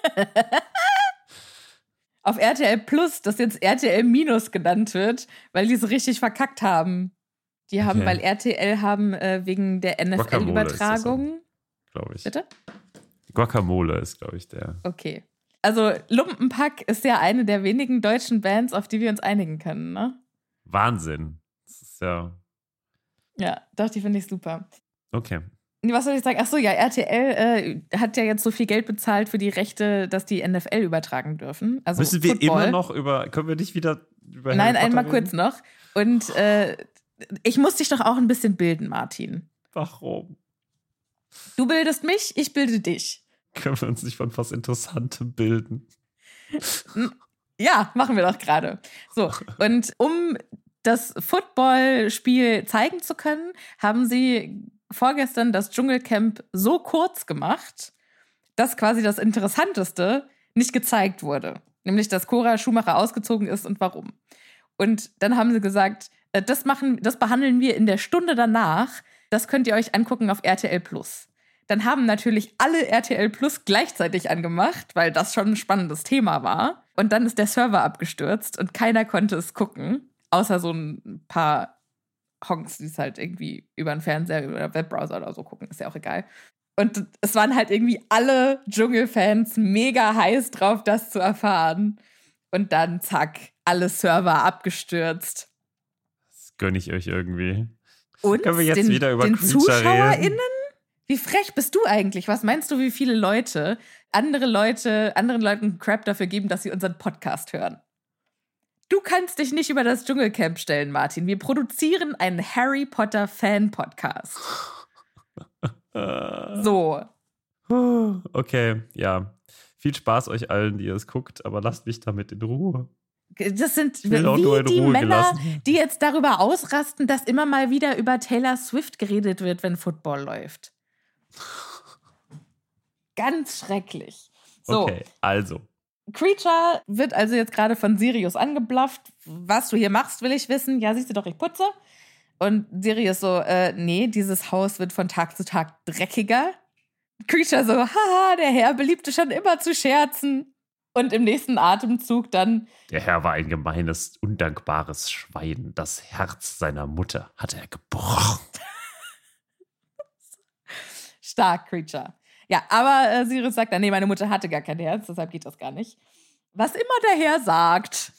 D: Auf R T L Plus, das jetzt R T L Minus genannt wird, weil die es richtig verkackt haben. Die haben,
E: Okay.
D: weil R T L haben äh, wegen der N F L-Übertragung.
E: Glaube ich.
D: Bitte?
E: Guacamole ist, glaube ich, der.
D: Okay. Also Lumpenpack ist ja eine der wenigen deutschen Bands, auf die wir uns einigen können, ne?
E: Wahnsinn. Das ist ja.
D: Ja, doch, die finde ich super.
E: Okay.
D: Was soll ich sagen? Ach so, ja, R T L äh, hat ja jetzt so viel Geld bezahlt für die Rechte, dass die N F L übertragen dürfen. Also
E: Müssen wir
D: Football.
E: immer noch über. Können wir nicht wieder über.
D: Nein,
E: Harry
D: einmal
E: Potter
D: kurz
E: reden?
D: noch. Und äh, ich muss dich doch auch ein bisschen bilden, Martin.
E: Warum?
D: Du bildest mich, ich bilde dich.
E: Können wir uns nicht von was Interessantem bilden?
D: Ja, machen wir doch gerade. So, und um das Footballspiel zeigen zu können, haben sie vorgestern das Dschungelcamp so kurz gemacht, dass quasi das Interessanteste nicht gezeigt wurde. Nämlich, dass Cora Schumacher ausgezogen ist und warum. Und dann haben sie gesagt, äh, das machen, das behandeln wir in der Stunde danach. Das könnt ihr euch angucken auf R T L Plus. Dann haben natürlich alle R T L Plus gleichzeitig angemacht, weil das schon ein spannendes Thema war. Und dann ist der Server abgestürzt und keiner konnte es gucken, außer so ein paar Honks, die es halt irgendwie über einen Fernseher oder Webbrowser oder so gucken, ist ja auch egal. Und es waren halt irgendwie alle Dschungelfans mega heiß drauf, das zu erfahren. Und dann, zack, alle Server abgestürzt.
E: Das gönne ich euch irgendwie.
D: Und
E: Können wir jetzt
D: den,
E: wieder über
D: den
E: Creature
D: ZuschauerInnen?
E: reden?
D: Wie frech bist du eigentlich? Was meinst du, wie viele Leute andere Leute, anderen Leuten Crap dafür geben, dass sie unseren Podcast hören? Du kannst dich nicht über das Dschungelcamp stellen, Martin. Wir produzieren einen Harry Potter Fan-Podcast. So.
E: Okay, ja. Viel Spaß euch allen, die ihr es guckt, aber lasst mich damit in Ruhe.
D: Das sind
E: Ich will auch nur
D: wie
E: in
D: die
E: Ruhe
D: Männer,
E: gelassen.
D: die jetzt darüber ausrasten, dass immer mal wieder über Taylor Swift geredet wird, wenn Football läuft. Ganz schrecklich. So,
E: Okay, also.
D: Creature wird also jetzt gerade von Sirius angeblafft. Was du hier machst, will ich wissen. Ja, siehst du doch, ich putze. Und Sirius so, äh, nee, dieses Haus wird von Tag zu Tag dreckiger. Creature so, haha, der Herr beliebte schon immer zu scherzen. Und im nächsten Atemzug dann,
E: Der Herr war ein gemeines, undankbares Schwein. Das Herz seiner Mutter hat er gebrochen.
D: stark, Creature. Ja, aber äh, Sirius sagt dann, nee, meine Mutter hatte gar kein Herz, deshalb geht das gar nicht. Was immer der Herr sagt.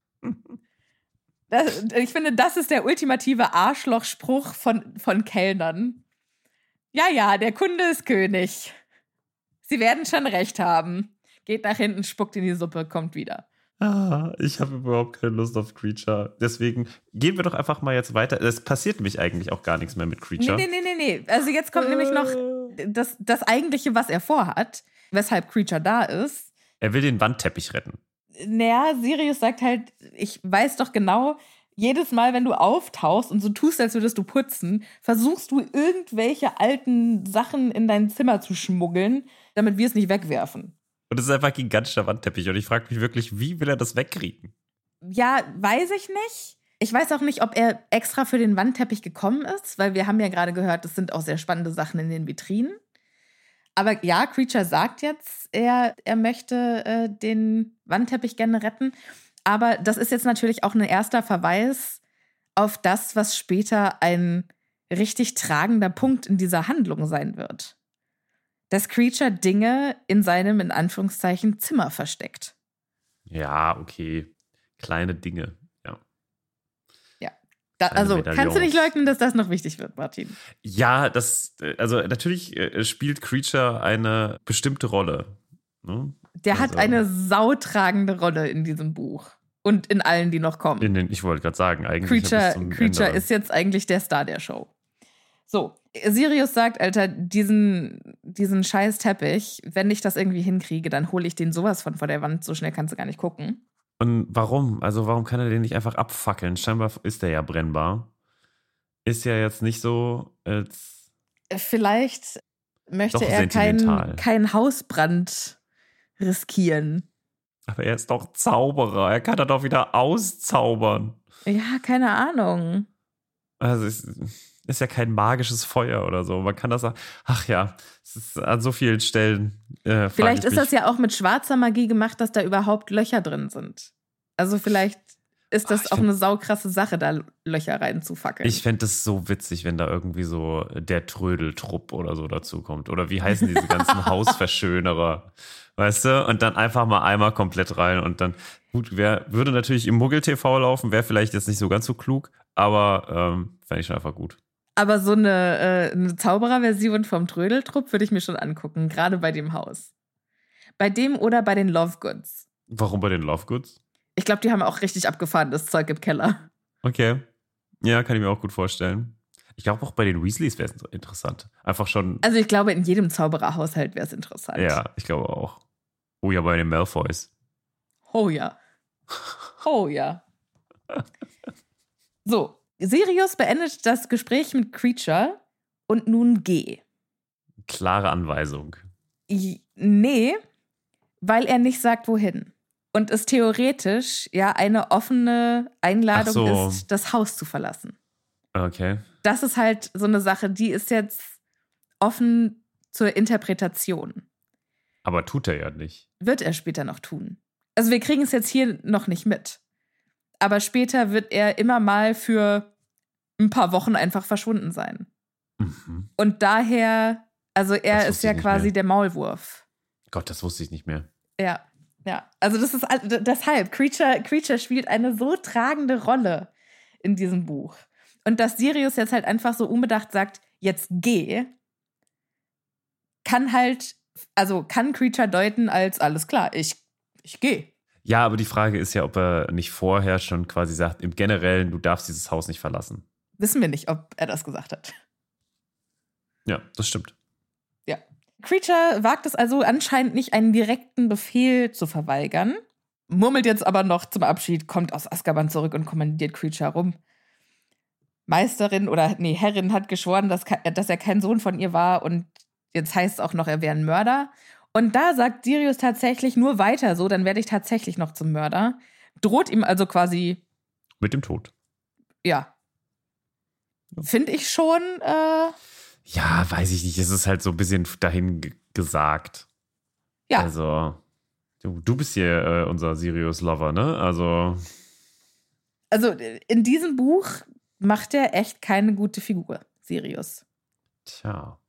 D: Das, ich finde, das ist der ultimative Arschlochspruch von, von Kellnern. Ja, ja, der Kunde ist König. Sie werden schon recht haben. Geht nach hinten, spuckt in die Suppe, kommt wieder.
E: Ah, ich habe überhaupt keine Lust auf Creature. Deswegen gehen wir doch einfach mal jetzt weiter. Es passiert nämlich eigentlich auch gar nichts mehr mit Creature.
D: Nee, nee, nee, nee, nee. Also jetzt kommt äh. nämlich noch das, das Eigentliche, was er vorhat, weshalb Creature da ist.
E: Er will den Wandteppich retten.
D: Naja, Sirius sagt halt, ich weiß doch genau, jedes Mal, wenn du auftauchst und so tust, als würdest du putzen, versuchst du irgendwelche alten Sachen in dein Zimmer zu schmuggeln, damit wir es nicht wegwerfen.
E: Und es ist einfach ein gigantischer Wandteppich. Und ich frage mich wirklich, wie will er das wegkriegen?
D: Ja, weiß ich nicht. Ich weiß auch nicht, ob er extra für den Wandteppich gekommen ist, weil wir haben ja gerade gehört, es sind auch sehr spannende Sachen in den Vitrinen. Aber ja, Creature sagt jetzt, er, er möchte äh, den Wandteppich gerne retten. Aber das ist jetzt natürlich auch ein erster Verweis auf das, was später ein richtig tragender Punkt in dieser Handlung sein wird. Dass Creature Dinge in seinem, in Anführungszeichen, Zimmer versteckt.
E: Ja, okay. Kleine Dinge, ja.
D: Ja. Da, also, kannst du nicht leugnen, dass das noch wichtig wird, Martin?
E: Ja, das, also natürlich spielt Creature eine bestimmte Rolle. Ne?
D: Der
E: also,
D: hat eine sautragende Rolle in diesem Buch. Und in allen, die noch kommen.
E: In den, ich wollte gerade sagen, eigentlich.
D: Creature, Creature ist jetzt eigentlich der Star der Show. So, Sirius sagt, Alter, diesen, diesen scheiß Teppich, wenn ich das irgendwie hinkriege, dann hole ich den sowas von vor der Wand. So schnell kannst du gar nicht gucken.
E: Und warum? Also warum kann er den nicht einfach abfackeln? Scheinbar ist der ja brennbar. Ist ja jetzt nicht so, als...
D: Vielleicht möchte
E: Doch
D: er keinen kein Hausbrand riskieren.
E: Aber er ist doch Zauberer. Er kann das doch wieder auszaubern.
D: Ja, keine Ahnung.
E: Also es ist ja kein magisches Feuer oder so. Man kann das sagen, ach ja, es ist an so vielen Stellen. Äh,
D: vielleicht ist das ja auch mit schwarzer Magie gemacht, dass da überhaupt Löcher drin sind. Also vielleicht ist das oh, auch find, eine saukrasse Sache, da Löcher reinzufackeln.
E: Ich fände es so witzig, wenn da irgendwie so der Trödeltrupp oder so dazukommt. Oder wie heißen diese ganzen Hausverschönerer? Weißt du? Und dann einfach mal einmal komplett rein und dann, gut, wer würde natürlich im Muggel-T V laufen, wäre vielleicht jetzt nicht so ganz so klug, aber ähm, fände ich schon einfach gut.
D: Aber so eine, äh, eine Zaubererversion vom Trödeltrupp würde ich mir schon angucken, gerade bei dem Haus. Bei dem oder bei den Lovegoods.
E: Warum bei den Lovegoods?
D: Ich glaube, die haben auch richtig abgefahrenes Zeug im Keller.
E: Okay. Ja, kann ich mir auch gut vorstellen. Ich glaube, auch bei den Weasleys wäre es interessant. Einfach schon.
D: Also, ich glaube, in jedem Zaubererhaushalt wäre es interessant.
E: Ja, ich glaube auch. Oh ja, bei den Malfoys.
D: Oh ja. Oh ja. So, Sirius beendet das Gespräch mit Creature und nun geh.
E: Klare Anweisung.
D: I- nee, weil er nicht sagt, wohin. Und es theoretisch ja eine offene Einladung
E: so.
D: ist, das Haus zu verlassen.
E: Okay.
D: Das ist halt so eine Sache, die ist jetzt offen zur Interpretation.
E: Aber tut er ja nicht.
D: Wird er später noch tun. Also wir kriegen es jetzt hier noch nicht mit. Aber später wird er immer mal für ein paar Wochen einfach verschwunden sein.
E: Mhm.
D: Und daher, also er ist ja quasi der Maulwurf.
E: Gott, das wusste ich nicht mehr.
D: Ja, ja. Also das ist deshalb, Creature, Creature spielt eine so tragende Rolle in diesem Buch. Und dass Sirius jetzt halt einfach so unbedacht sagt, jetzt geh, kann halt, also kann Creature deuten als, alles klar, ich, ich geh.
E: Ja, aber die Frage ist ja, ob er nicht vorher schon quasi sagt, im Generellen, du darfst dieses Haus nicht verlassen.
D: Wissen wir nicht, ob er das gesagt hat.
E: Ja, das stimmt.
D: Ja. Kreacher wagt es also anscheinend nicht, einen direkten Befehl zu verweigern. Murmelt jetzt aber noch zum Abschied, kommt aus Azkaban zurück und kommandiert Kreacher rum. Meisterin oder, nee, Herrin hat geschworen, dass, dass er kein Sohn von ihr war und jetzt heißt es auch noch, er wäre ein Mörder. Und da sagt Sirius tatsächlich nur weiter so, dann werde ich tatsächlich noch zum Mörder. Droht ihm also quasi
E: mit dem Tod.
D: Ja. Finde ich schon. Äh,
E: ja, weiß ich nicht. Es ist halt so ein bisschen dahin g- gesagt.
D: Ja.
E: Also, du, du bist hier äh, unser Sirius-Lover, ne? Also.
D: Also, in diesem Buch macht er echt keine gute Figur, Sirius.
E: Tja.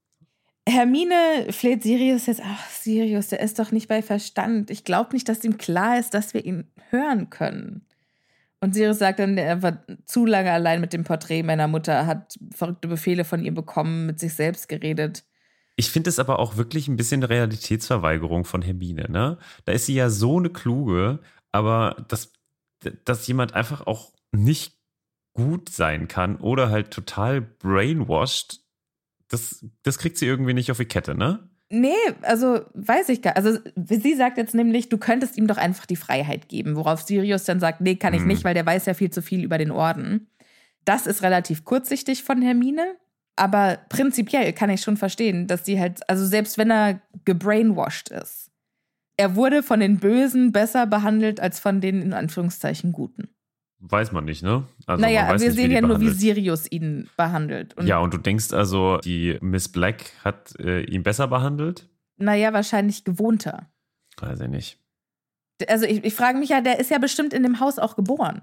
D: Hermine fleht Sirius jetzt, ach Sirius, der ist doch nicht bei Verstand. Ich glaube nicht, dass ihm klar ist, dass wir ihn hören können. Und Sirius sagt dann, er war zu lange allein mit dem Porträt meiner Mutter, hat verrückte Befehle von ihr bekommen, mit sich selbst geredet.
E: Ich finde es aber auch wirklich ein bisschen Realitätsverweigerung von Hermine, ne? Da ist sie ja so eine Kluge, aber dass, dass jemand einfach auch nicht gut sein kann oder halt total brainwashed, Das, das kriegt sie irgendwie nicht auf die Kette, ne?
D: Nee, also weiß ich gar nicht. Also sie sagt jetzt nämlich, du könntest ihm doch einfach die Freiheit geben, worauf Sirius dann sagt, nee, kann ich
E: hm.
D: nicht, weil der weiß ja viel zu viel über den Orden. Das ist relativ kurzsichtig von Hermine, aber prinzipiell kann ich schon verstehen, dass sie halt, also selbst wenn er gebrainwashed ist, er wurde von den Bösen besser behandelt als von den in Anführungszeichen Guten.
E: Weiß man nicht, ne? Also
D: naja,
E: man weiß
D: wir
E: nicht,
D: sehen
E: wie
D: ja nur, wie
E: behandelt.
D: Sirius ihn behandelt. Und
E: Ja, und du denkst also, die Miss Black hat äh, ihn besser behandelt?
D: naja, wahrscheinlich gewohnter.
E: Weiß ich nicht.
D: Also ich, ich frage mich ja, der ist ja bestimmt in dem Haus auch geboren.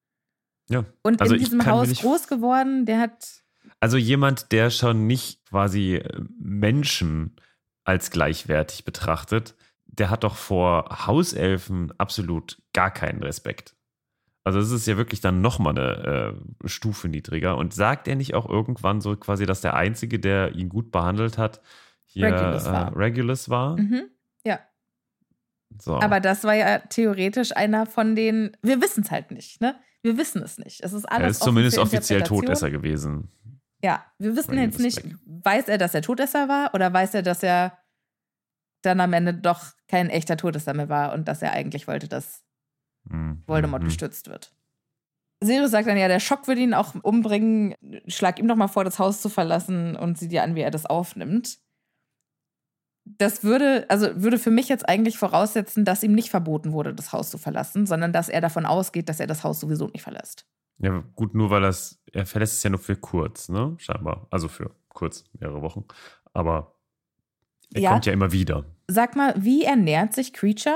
E: Ja.
D: Und
E: Also
D: in
E: ich
D: diesem
E: kann mir
D: Haus
E: nicht-
D: groß geworden, der hat.
E: Also jemand, der schon nicht quasi äh, Menschen als gleichwertig betrachtet, der hat doch vor Hauselfen absolut gar keinen Respekt. Also es ist ja wirklich dann nochmal eine äh, Stufe niedriger. Und sagt er nicht auch irgendwann so quasi, dass der Einzige, der ihn gut behandelt hat, hier
D: Regulus war.
E: Äh, Regulus war?
D: Mhm, ja.
E: So.
D: Aber das war ja theoretisch einer von den. Wir wissen es halt nicht, ne? Wir wissen es nicht. Es ist alles
E: er ist
D: offen
E: zumindest
D: für
E: offiziell
D: Interpretation.
E: Todesser gewesen.
D: Ja, wir wissen
E: Regulus
D: jetzt nicht,
E: Black.
D: weiß er, dass er Todesser war oder weiß er, dass er dann am Ende doch kein echter Todesser mehr war und dass er eigentlich wollte, dass
E: Hm.
D: Voldemort
E: Mhm.
D: gestürzt wird. Sirius sagt dann ja, der Schock würde ihn auch umbringen. Schlag ihm doch mal vor, das Haus zu verlassen und sieh dir an, wie er das aufnimmt. Das würde, also würde für mich jetzt eigentlich voraussetzen, dass ihm nicht verboten wurde, das Haus zu verlassen, sondern dass er davon ausgeht, dass er das Haus sowieso nicht verlässt.
E: Ja, gut, nur weil das, er verlässt es ja nur für kurz, ne? Scheinbar. Also für kurz, mehrere Wochen. Aber er
D: Ja.
E: kommt ja immer wieder.
D: Sag mal, wie ernährt sich Kreacher?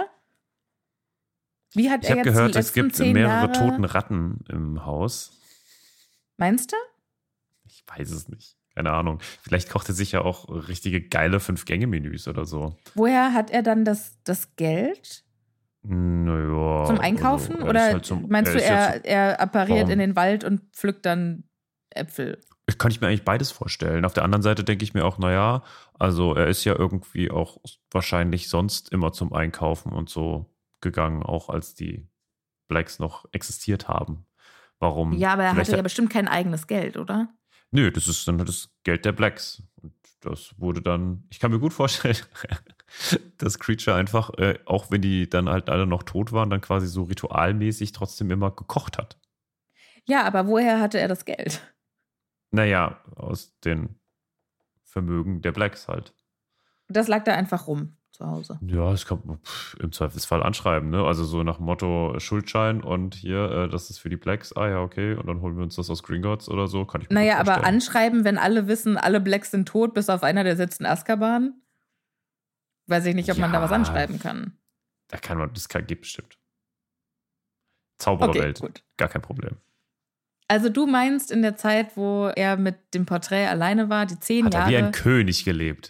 D: Wie hat
E: Ich
D: er
E: habe
D: jetzt
E: gehört,
D: die
E: es
D: letzten
E: gibt
D: zehn
E: mehrere
D: Jahre?
E: toten Ratten im Haus.
D: Meinst du?
E: Ich weiß es nicht. Keine Ahnung. Vielleicht kocht er sich ja auch richtige geile Fünf-Gänge-Menüs oder so.
D: Woher hat er dann das, das Geld?
E: Naja.
D: Zum Einkaufen?
E: also, er
D: Oder
E: ist halt zum-
D: meinst du,
E: ist
D: er,
E: jetzt-
D: er appariert
E: Warum?
D: in den Wald und pflückt dann Äpfel?
E: Ich kann ich mir eigentlich beides vorstellen. Auf der anderen Seite denke ich mir auch, naja, also er ist ja irgendwie auch wahrscheinlich sonst immer zum Einkaufen und so gegangen, auch als die Blacks noch existiert haben. Warum?
D: Ja, aber er
E: Vielleicht
D: hatte ja bestimmt kein eigenes Geld, oder?
E: Nö, das ist dann das Geld der Blacks. Und das wurde dann, ich kann mir gut vorstellen, dass Kreacher einfach, äh, auch wenn die dann halt alle noch tot waren, dann quasi so ritualmäßig trotzdem immer gekocht hat.
D: Ja, aber woher hatte er das Geld?
E: Naja, aus den Vermögen der Blacks halt.
D: Das lag da einfach rum zu Hause.
E: Ja, das kann man pff, im Zweifelsfall anschreiben, ne? Also so nach dem Motto Schuldschein und hier, äh, das ist für die Blacks. Ah ja, okay. Und dann holen wir uns das aus Gringotts oder so. Kann ich mir
D: Naja,
E: gut
D: aber
E: vorstellen.
D: anschreiben, wenn alle wissen, alle Blacks sind tot, bis auf einer, der sitzt in Azkaban. Weiß ich nicht, ob man da
E: Ja.
D: was anschreiben kann.
E: Da kann man, das kann, geht bestimmt. Zaubererwelt,
D: Okay, gut.
E: gar kein Problem.
D: Also du meinst, in der Zeit, wo er mit dem Porträt alleine war, die zehn
E: Hat er
D: Jahre.
E: wie ein König gelebt.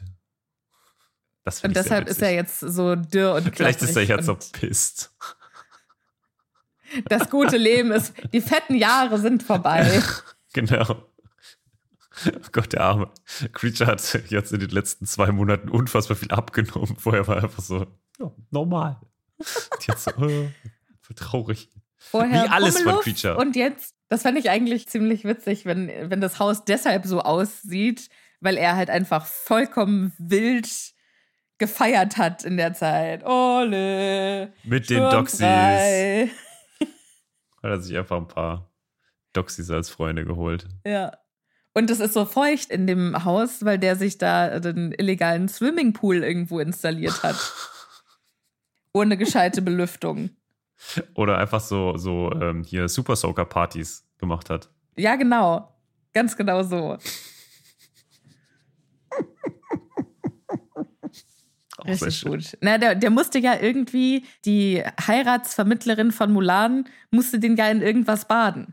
E: Das find
D: Und
E: ich sehr
D: deshalb ist er
E: witzig.
D: jetzt so dürr und
E: Vielleicht ist er
D: klapprig
E: jetzt so
D: und
E: pisst.
D: das gute Leben ist, die fetten Jahre sind vorbei.
E: Genau. Oh Gott, der Arme. Creature hat jetzt in den letzten zwei Monaten unfassbar viel abgenommen. Vorher war er einfach so, ja, normal. Und jetzt so, äh, Voll traurig.
D: Vorher
E: Wie alles von
D: Pummeluff
E: Creature.
D: Und jetzt, das fand ich eigentlich ziemlich witzig, wenn, wenn das Haus deshalb so aussieht, weil er halt einfach vollkommen wild gefeiert hat in der Zeit. Ole!
E: Mit den
D: Sturm
E: Doxys.
D: frei.
E: Hat er sich einfach ein paar Doxys als Freunde geholt.
D: Ja. Und es ist so feucht in dem Haus, weil der sich da den illegalen Swimmingpool irgendwo installiert hat. Ohne gescheite Belüftung.
E: Oder einfach so, so ähm, hier Super Soaker-Partys gemacht hat.
D: Ja, genau. Ganz genau so.
E: Auch
D: Richtig
E: sehr schön.
D: gut. Na, der, der musste ja irgendwie, die Heiratsvermittlerin von Mulan, musste den ja in irgendwas baden.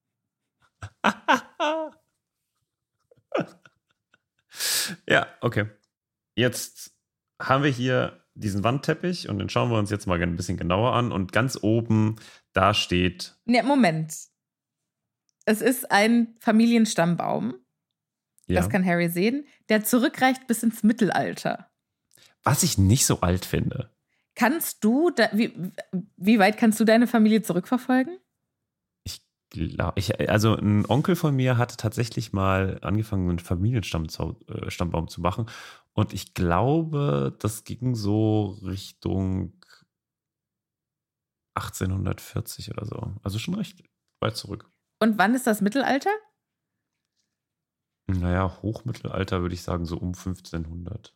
E: Ja, okay. Jetzt haben wir hier diesen Wandteppich und den schauen wir uns jetzt mal ein bisschen genauer an. Und ganz oben, da steht...
D: Ne, Moment. Es ist ein Familienstammbaum.
E: Ja.
D: Das kann Harry sehen, der zurückreicht bis ins Mittelalter.
E: Was ich nicht so alt finde.
D: Kannst du, da, wie, wie weit kannst du deine Familie zurückverfolgen?
E: Ich glaube, ich, also ein Onkel von mir hatte tatsächlich mal angefangen, einen Familienstammbaum zu machen. Und ich glaube, das ging so Richtung achtzehnhundertvierzig oder so. Also schon recht weit zurück.
D: Und wann ist das Mittelalter?
E: Naja, Hochmittelalter würde ich sagen, so um fünfzehnhundert.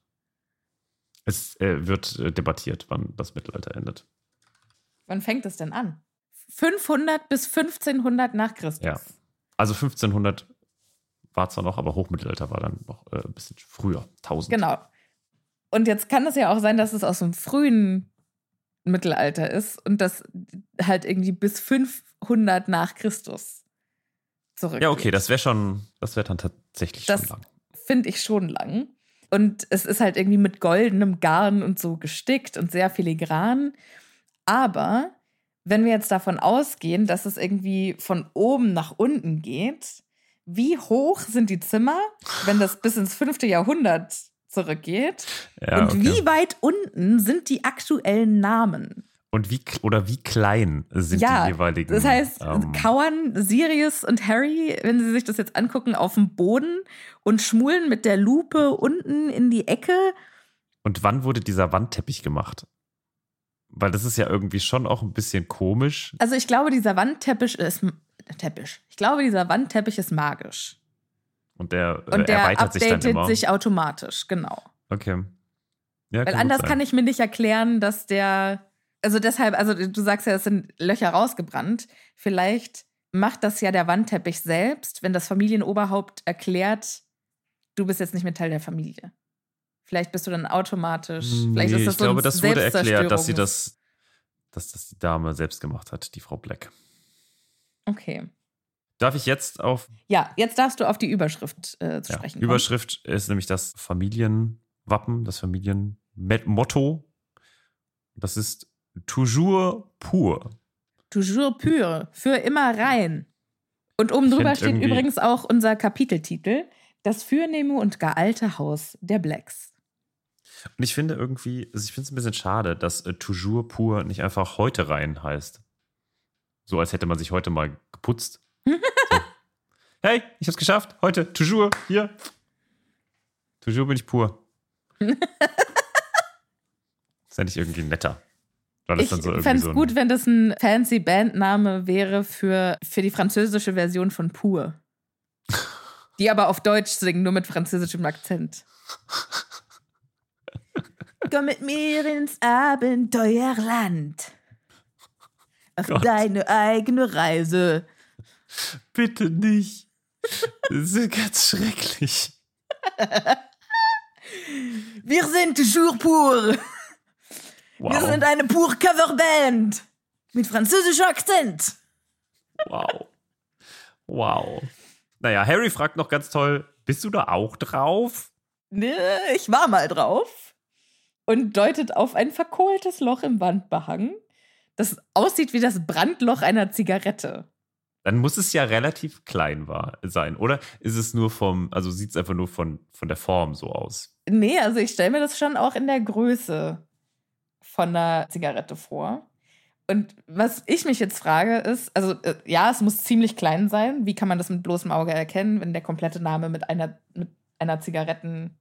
E: Es äh, wird äh, debattiert, wann das Mittelalter endet.
D: Wann fängt es denn an? fünfhundert bis fünfzehnhundert nach Christus.
E: Ja. Also fünfzehnhundert war zwar noch, aber Hochmittelalter war dann noch äh, ein bisschen früher, tausend.
D: Genau. Und jetzt kann es ja auch sein, dass es aus dem frühen Mittelalter ist und das halt irgendwie bis fünfhundert nach Christus zurückgeht.
E: Ja, okay, das wäre schon, das wäre dann tatsächlich
D: Das
E: schon lang.
D: finde ich schon lang. Und es ist halt irgendwie mit goldenem Garn und so gestickt und sehr filigran. Aber wenn wir jetzt davon ausgehen, dass es irgendwie von oben nach unten geht, wie hoch sind die Zimmer, wenn das bis ins fünfte Jahrhundert zurückgeht?
E: Ja,
D: und
E: okay.
D: wie weit unten sind die aktuellen Namen?
E: Und wie, oder wie klein sind
D: Ja,
E: die jeweiligen?
D: Das heißt,
E: ähm,
D: kauern Sirius und Harry, wenn sie sich das jetzt angucken, auf dem Boden und schmulen mit der Lupe unten in die Ecke.
E: Und wann wurde dieser Wandteppich gemacht? Weil das ist ja irgendwie schon auch ein bisschen komisch.
D: Also ich glaube, dieser Wandteppich ist Teppich. Ich glaube, dieser Wandteppich ist magisch.
E: Und der,
D: Und
E: äh,
D: der
E: erweitert sich dann
D: updatet
E: immer.
D: sich automatisch, genau.
E: Okay. Ja,
D: Weil
E: kann
D: anders
E: gut sein.
D: kann ich mir nicht erklären, dass der, also deshalb, also du sagst ja, es sind Löcher rausgebrannt. Vielleicht macht das ja der Wandteppich selbst, wenn das Familienoberhaupt erklärt, du bist jetzt nicht mehr Teil der Familie. Vielleicht bist du dann automatisch, vielleicht
E: Nee,
D: ist das
E: ich
D: so
E: glaube,
D: ein
E: das wurde erklärt, dass sie
D: Selbstzerstörungs-
E: das, dass das die Dame selbst gemacht hat, die Frau Black.
D: Okay.
E: Darf ich jetzt auf
D: Ja, jetzt darfst du auf die Überschrift äh, zu
E: ja,
D: sprechen kommen.
E: Überschrift ist nämlich das Familienwappen, das Familienmotto. Das ist Toujours pur.
D: Toujours pur, für immer rein. Und oben
E: Ich
D: drüber
E: find
D: steht
E: irgendwie-
D: übrigens auch unser Kapiteltitel, das fürnehme und gar alte Haus der Blacks.
E: Und ich finde irgendwie, also ich finde es ein bisschen schade, dass äh, Toujours pur nicht einfach heute rein heißt. So als hätte man sich heute mal geputzt. So. Hey, ich hab's geschafft. Heute, toujours, hier. Toujours bin ich pur. Ist ja nicht irgendwie netter. Weil das
D: Ich
E: dann so irgendwie
D: fände es
E: so ein-
D: gut, wenn das ein fancy Bandname wäre für, für die französische Version von Pur. Die aber auf Deutsch singen, nur mit französischem Akzent. Komm mit mir ins Abenteuerland. Auf
E: Gott.
D: deine eigene Reise.
E: Bitte nicht. Das ist ganz schrecklich.
D: Wir sind toujours pur.
E: Wow.
D: Wir sind eine pur Coverband. Mit französischem Akzent.
E: Wow. Wow. Naja, Harry fragt noch ganz toll, bist du da auch drauf?
D: Ne, ich war mal drauf. Und deutet auf ein verkohltes Loch im Wandbehang, das aussieht wie das Brandloch einer Zigarette.
E: Dann muss es ja relativ klein war, sein, oder? Ist es nur vom, also sieht es einfach nur von, von der Form so aus?
D: Nee, also ich stelle mir das schon auch in der Größe von einer Zigarette vor. Und was ich mich jetzt frage ist, also äh, ja, es muss ziemlich klein sein. Wie kann man das mit bloßem Auge erkennen, wenn der komplette Name mit einer, mit einer Zigarettengröße...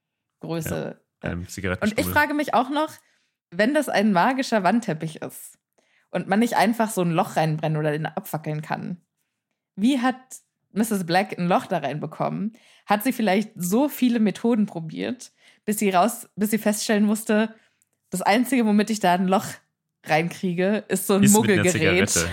E: Ja, einem
D: Und
E: Zigarettenstummel.
D: ich frage mich auch noch, wenn das ein magischer Wandteppich ist und man nicht einfach so ein Loch reinbrennen oder den abfackeln kann, wie hat Misses Black ein Loch da reinbekommen? Hat sie vielleicht so viele Methoden probiert, bis sie raus, bis sie feststellen musste, das Einzige, womit ich da ein Loch reinkriege, ist so ein
E: Ist mit einer
D: Muggelgerät.
E: Zigarette.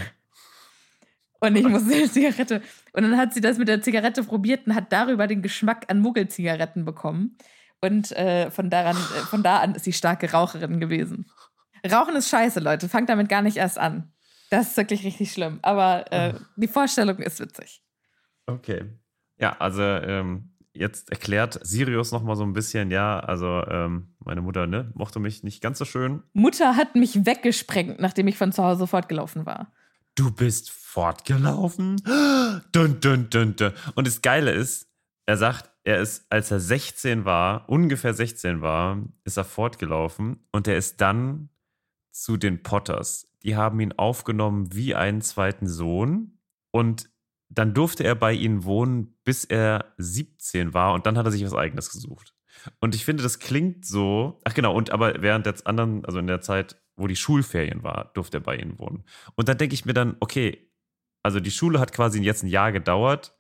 D: Und ich muss eine Zigarette. Und dann hat sie das mit der Zigarette probiert und hat darüber den Geschmack an Muggelzigaretten bekommen. Und äh, von, daran, äh, von da an ist sie starke Raucherin gewesen. Rauchen ist scheiße, Leute. Fangt damit gar nicht erst an. Das ist wirklich richtig schlimm. Aber äh, die Vorstellung ist witzig.
E: Okay. Ja, also ähm, jetzt erklärt Sirius noch mal so ein bisschen, ja, also ähm, meine Mutter, ne, mochte mich nicht ganz so schön.
D: Mutter hat mich weggesprengt, nachdem ich von zu Hause fortgelaufen war.
E: Du bist fortgelaufen? Dun, dun, dun, dun. Und das Geile ist, er sagt, er ist, als er sechzehn war, ungefähr sechzehn war, ist er fortgelaufen und er ist dann zu den Potters. Die haben ihn aufgenommen wie einen zweiten Sohn und dann durfte er bei ihnen wohnen, bis er siebzehn war und dann hat er sich was Eigenes gesucht. Und ich finde, das klingt so, ach genau, und aber während der anderen, also in der Zeit, wo die Schulferien war, durfte er bei ihnen wohnen. Und dann denke ich mir dann, okay, also die Schule hat quasi jetzt ein Jahr gedauert,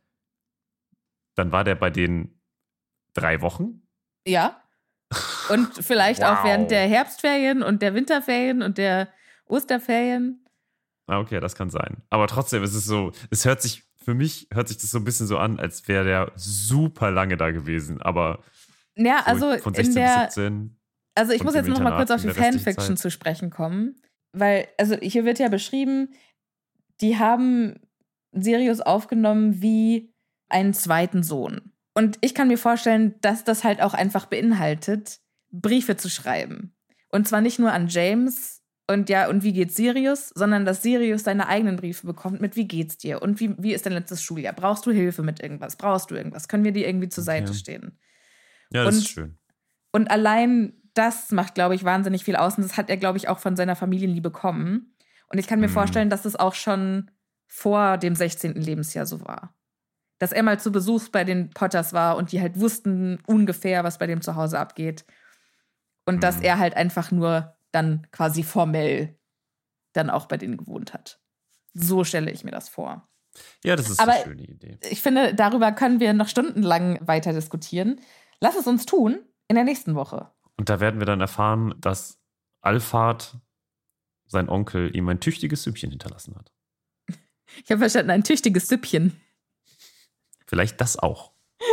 E: dann war der bei denen drei Wochen?
D: Ja. Und vielleicht
E: Wow.
D: auch während der Herbstferien und der Winterferien und der Osterferien.
E: Ah, okay, das kann sein. Aber trotzdem ist es so, es hört sich, für mich hört sich das so ein bisschen so an, als wäre der super lange da gewesen. Aber
D: Ja,
E: so
D: also
E: von
D: in
E: sechzehn
D: der,
E: bis siebzehn.
D: also ich
E: und
D: muss
E: im
D: jetzt noch mal
E: Internat
D: kurz auf
E: in
D: die
E: der restlichen
D: Fanfiction
E: Zeit.
D: zu sprechen kommen. Weil, also hier wird ja beschrieben, die haben Sirius aufgenommen wie einen zweiten Sohn. Und ich kann mir vorstellen, dass das halt auch einfach beinhaltet, Briefe zu schreiben. Und zwar nicht nur an James und ja, und wie geht's Sirius, sondern dass Sirius seine eigenen Briefe bekommt mit wie geht's dir und wie, wie ist dein letztes Schuljahr? Brauchst du Hilfe mit irgendwas? Brauchst du irgendwas? Können wir dir irgendwie zur
E: Okay.
D: Seite stehen?
E: Ja, das
D: Und-
E: ist schön.
D: Und allein das macht, glaube ich, wahnsinnig viel aus. Und das hat er, glaube ich, auch von seiner Familienliebe bekommen. Und ich kann mir
E: Mhm.
D: vorstellen, dass es auch schon vor dem sechzehnten Lebensjahr so war. Dass er mal zu Besuch bei den Potters war und die halt wussten ungefähr, was bei dem zu Hause abgeht. Und dass
E: Mhm.
D: er halt einfach nur dann quasi formell dann auch bei denen gewohnt hat. So stelle ich mir das vor.
E: Ja, das ist
D: Aber-
E: eine schöne Idee.
D: Ich finde, darüber können wir noch stundenlang weiter diskutieren. Lass es uns tun in der nächsten Woche.
E: Und da werden wir dann erfahren, dass Alphard, sein Onkel, ihm ein tüchtiges Süppchen hinterlassen hat.
D: Ich habe verstanden, ein tüchtiges Süppchen.
E: Vielleicht das auch.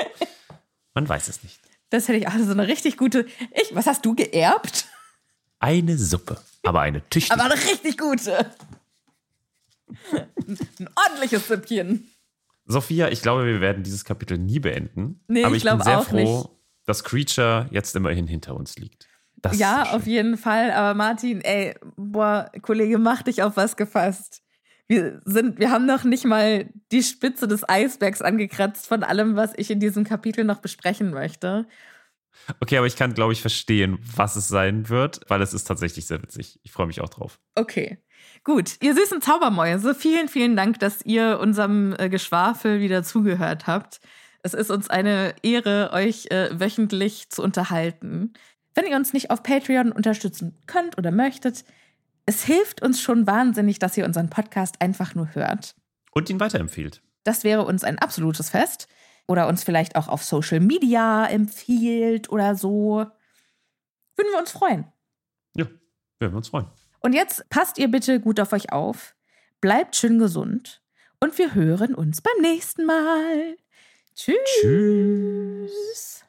E: Man weiß es nicht.
D: Das hätte ich auch so eine richtig gute. Ich, was hast du geerbt?
E: Eine Suppe, aber eine tüchtige.
D: Aber eine richtig gute. Ein ordentliches Süppchen.
E: Sophia, ich glaube, wir werden dieses Kapitel nie beenden.
D: Nee,
E: aber
D: ich
E: ich bin
D: glaube
E: sehr
D: auch
E: froh,
D: nicht.
E: dass Creature jetzt immerhin hinter uns liegt. Das
D: Ja,
E: ist schön.
D: auf jeden Fall. Aber Martin, ey, boah, Kollege, mach dich auf was gefasst. Wir sind, wir haben noch nicht mal die Spitze des Eisbergs angekratzt von allem, was ich in diesem Kapitel noch besprechen möchte.
E: Okay, aber ich kann, glaube ich, verstehen, was es sein wird, weil es ist tatsächlich sehr witzig. Ich freue mich auch drauf.
D: Okay, gut. Ihr süßen Zaubermäuse, vielen, vielen Dank, dass ihr unserem äh, Geschwafel wieder zugehört habt. Es ist uns eine Ehre, euch äh, wöchentlich zu unterhalten. Wenn ihr uns nicht auf Patreon unterstützen könnt oder möchtet, es hilft uns schon wahnsinnig, dass ihr unseren Podcast einfach nur hört.
E: Und ihn weiterempfiehlt.
D: Das wäre uns ein absolutes Fest. Oder uns vielleicht auch auf Social Media empfiehlt oder so. Würden wir uns freuen.
E: Ja, werden wir uns freuen.
D: Und jetzt passt ihr bitte gut auf euch auf, bleibt schön gesund und wir hören uns beim nächsten Mal. Tschüss.
E: Tschüss.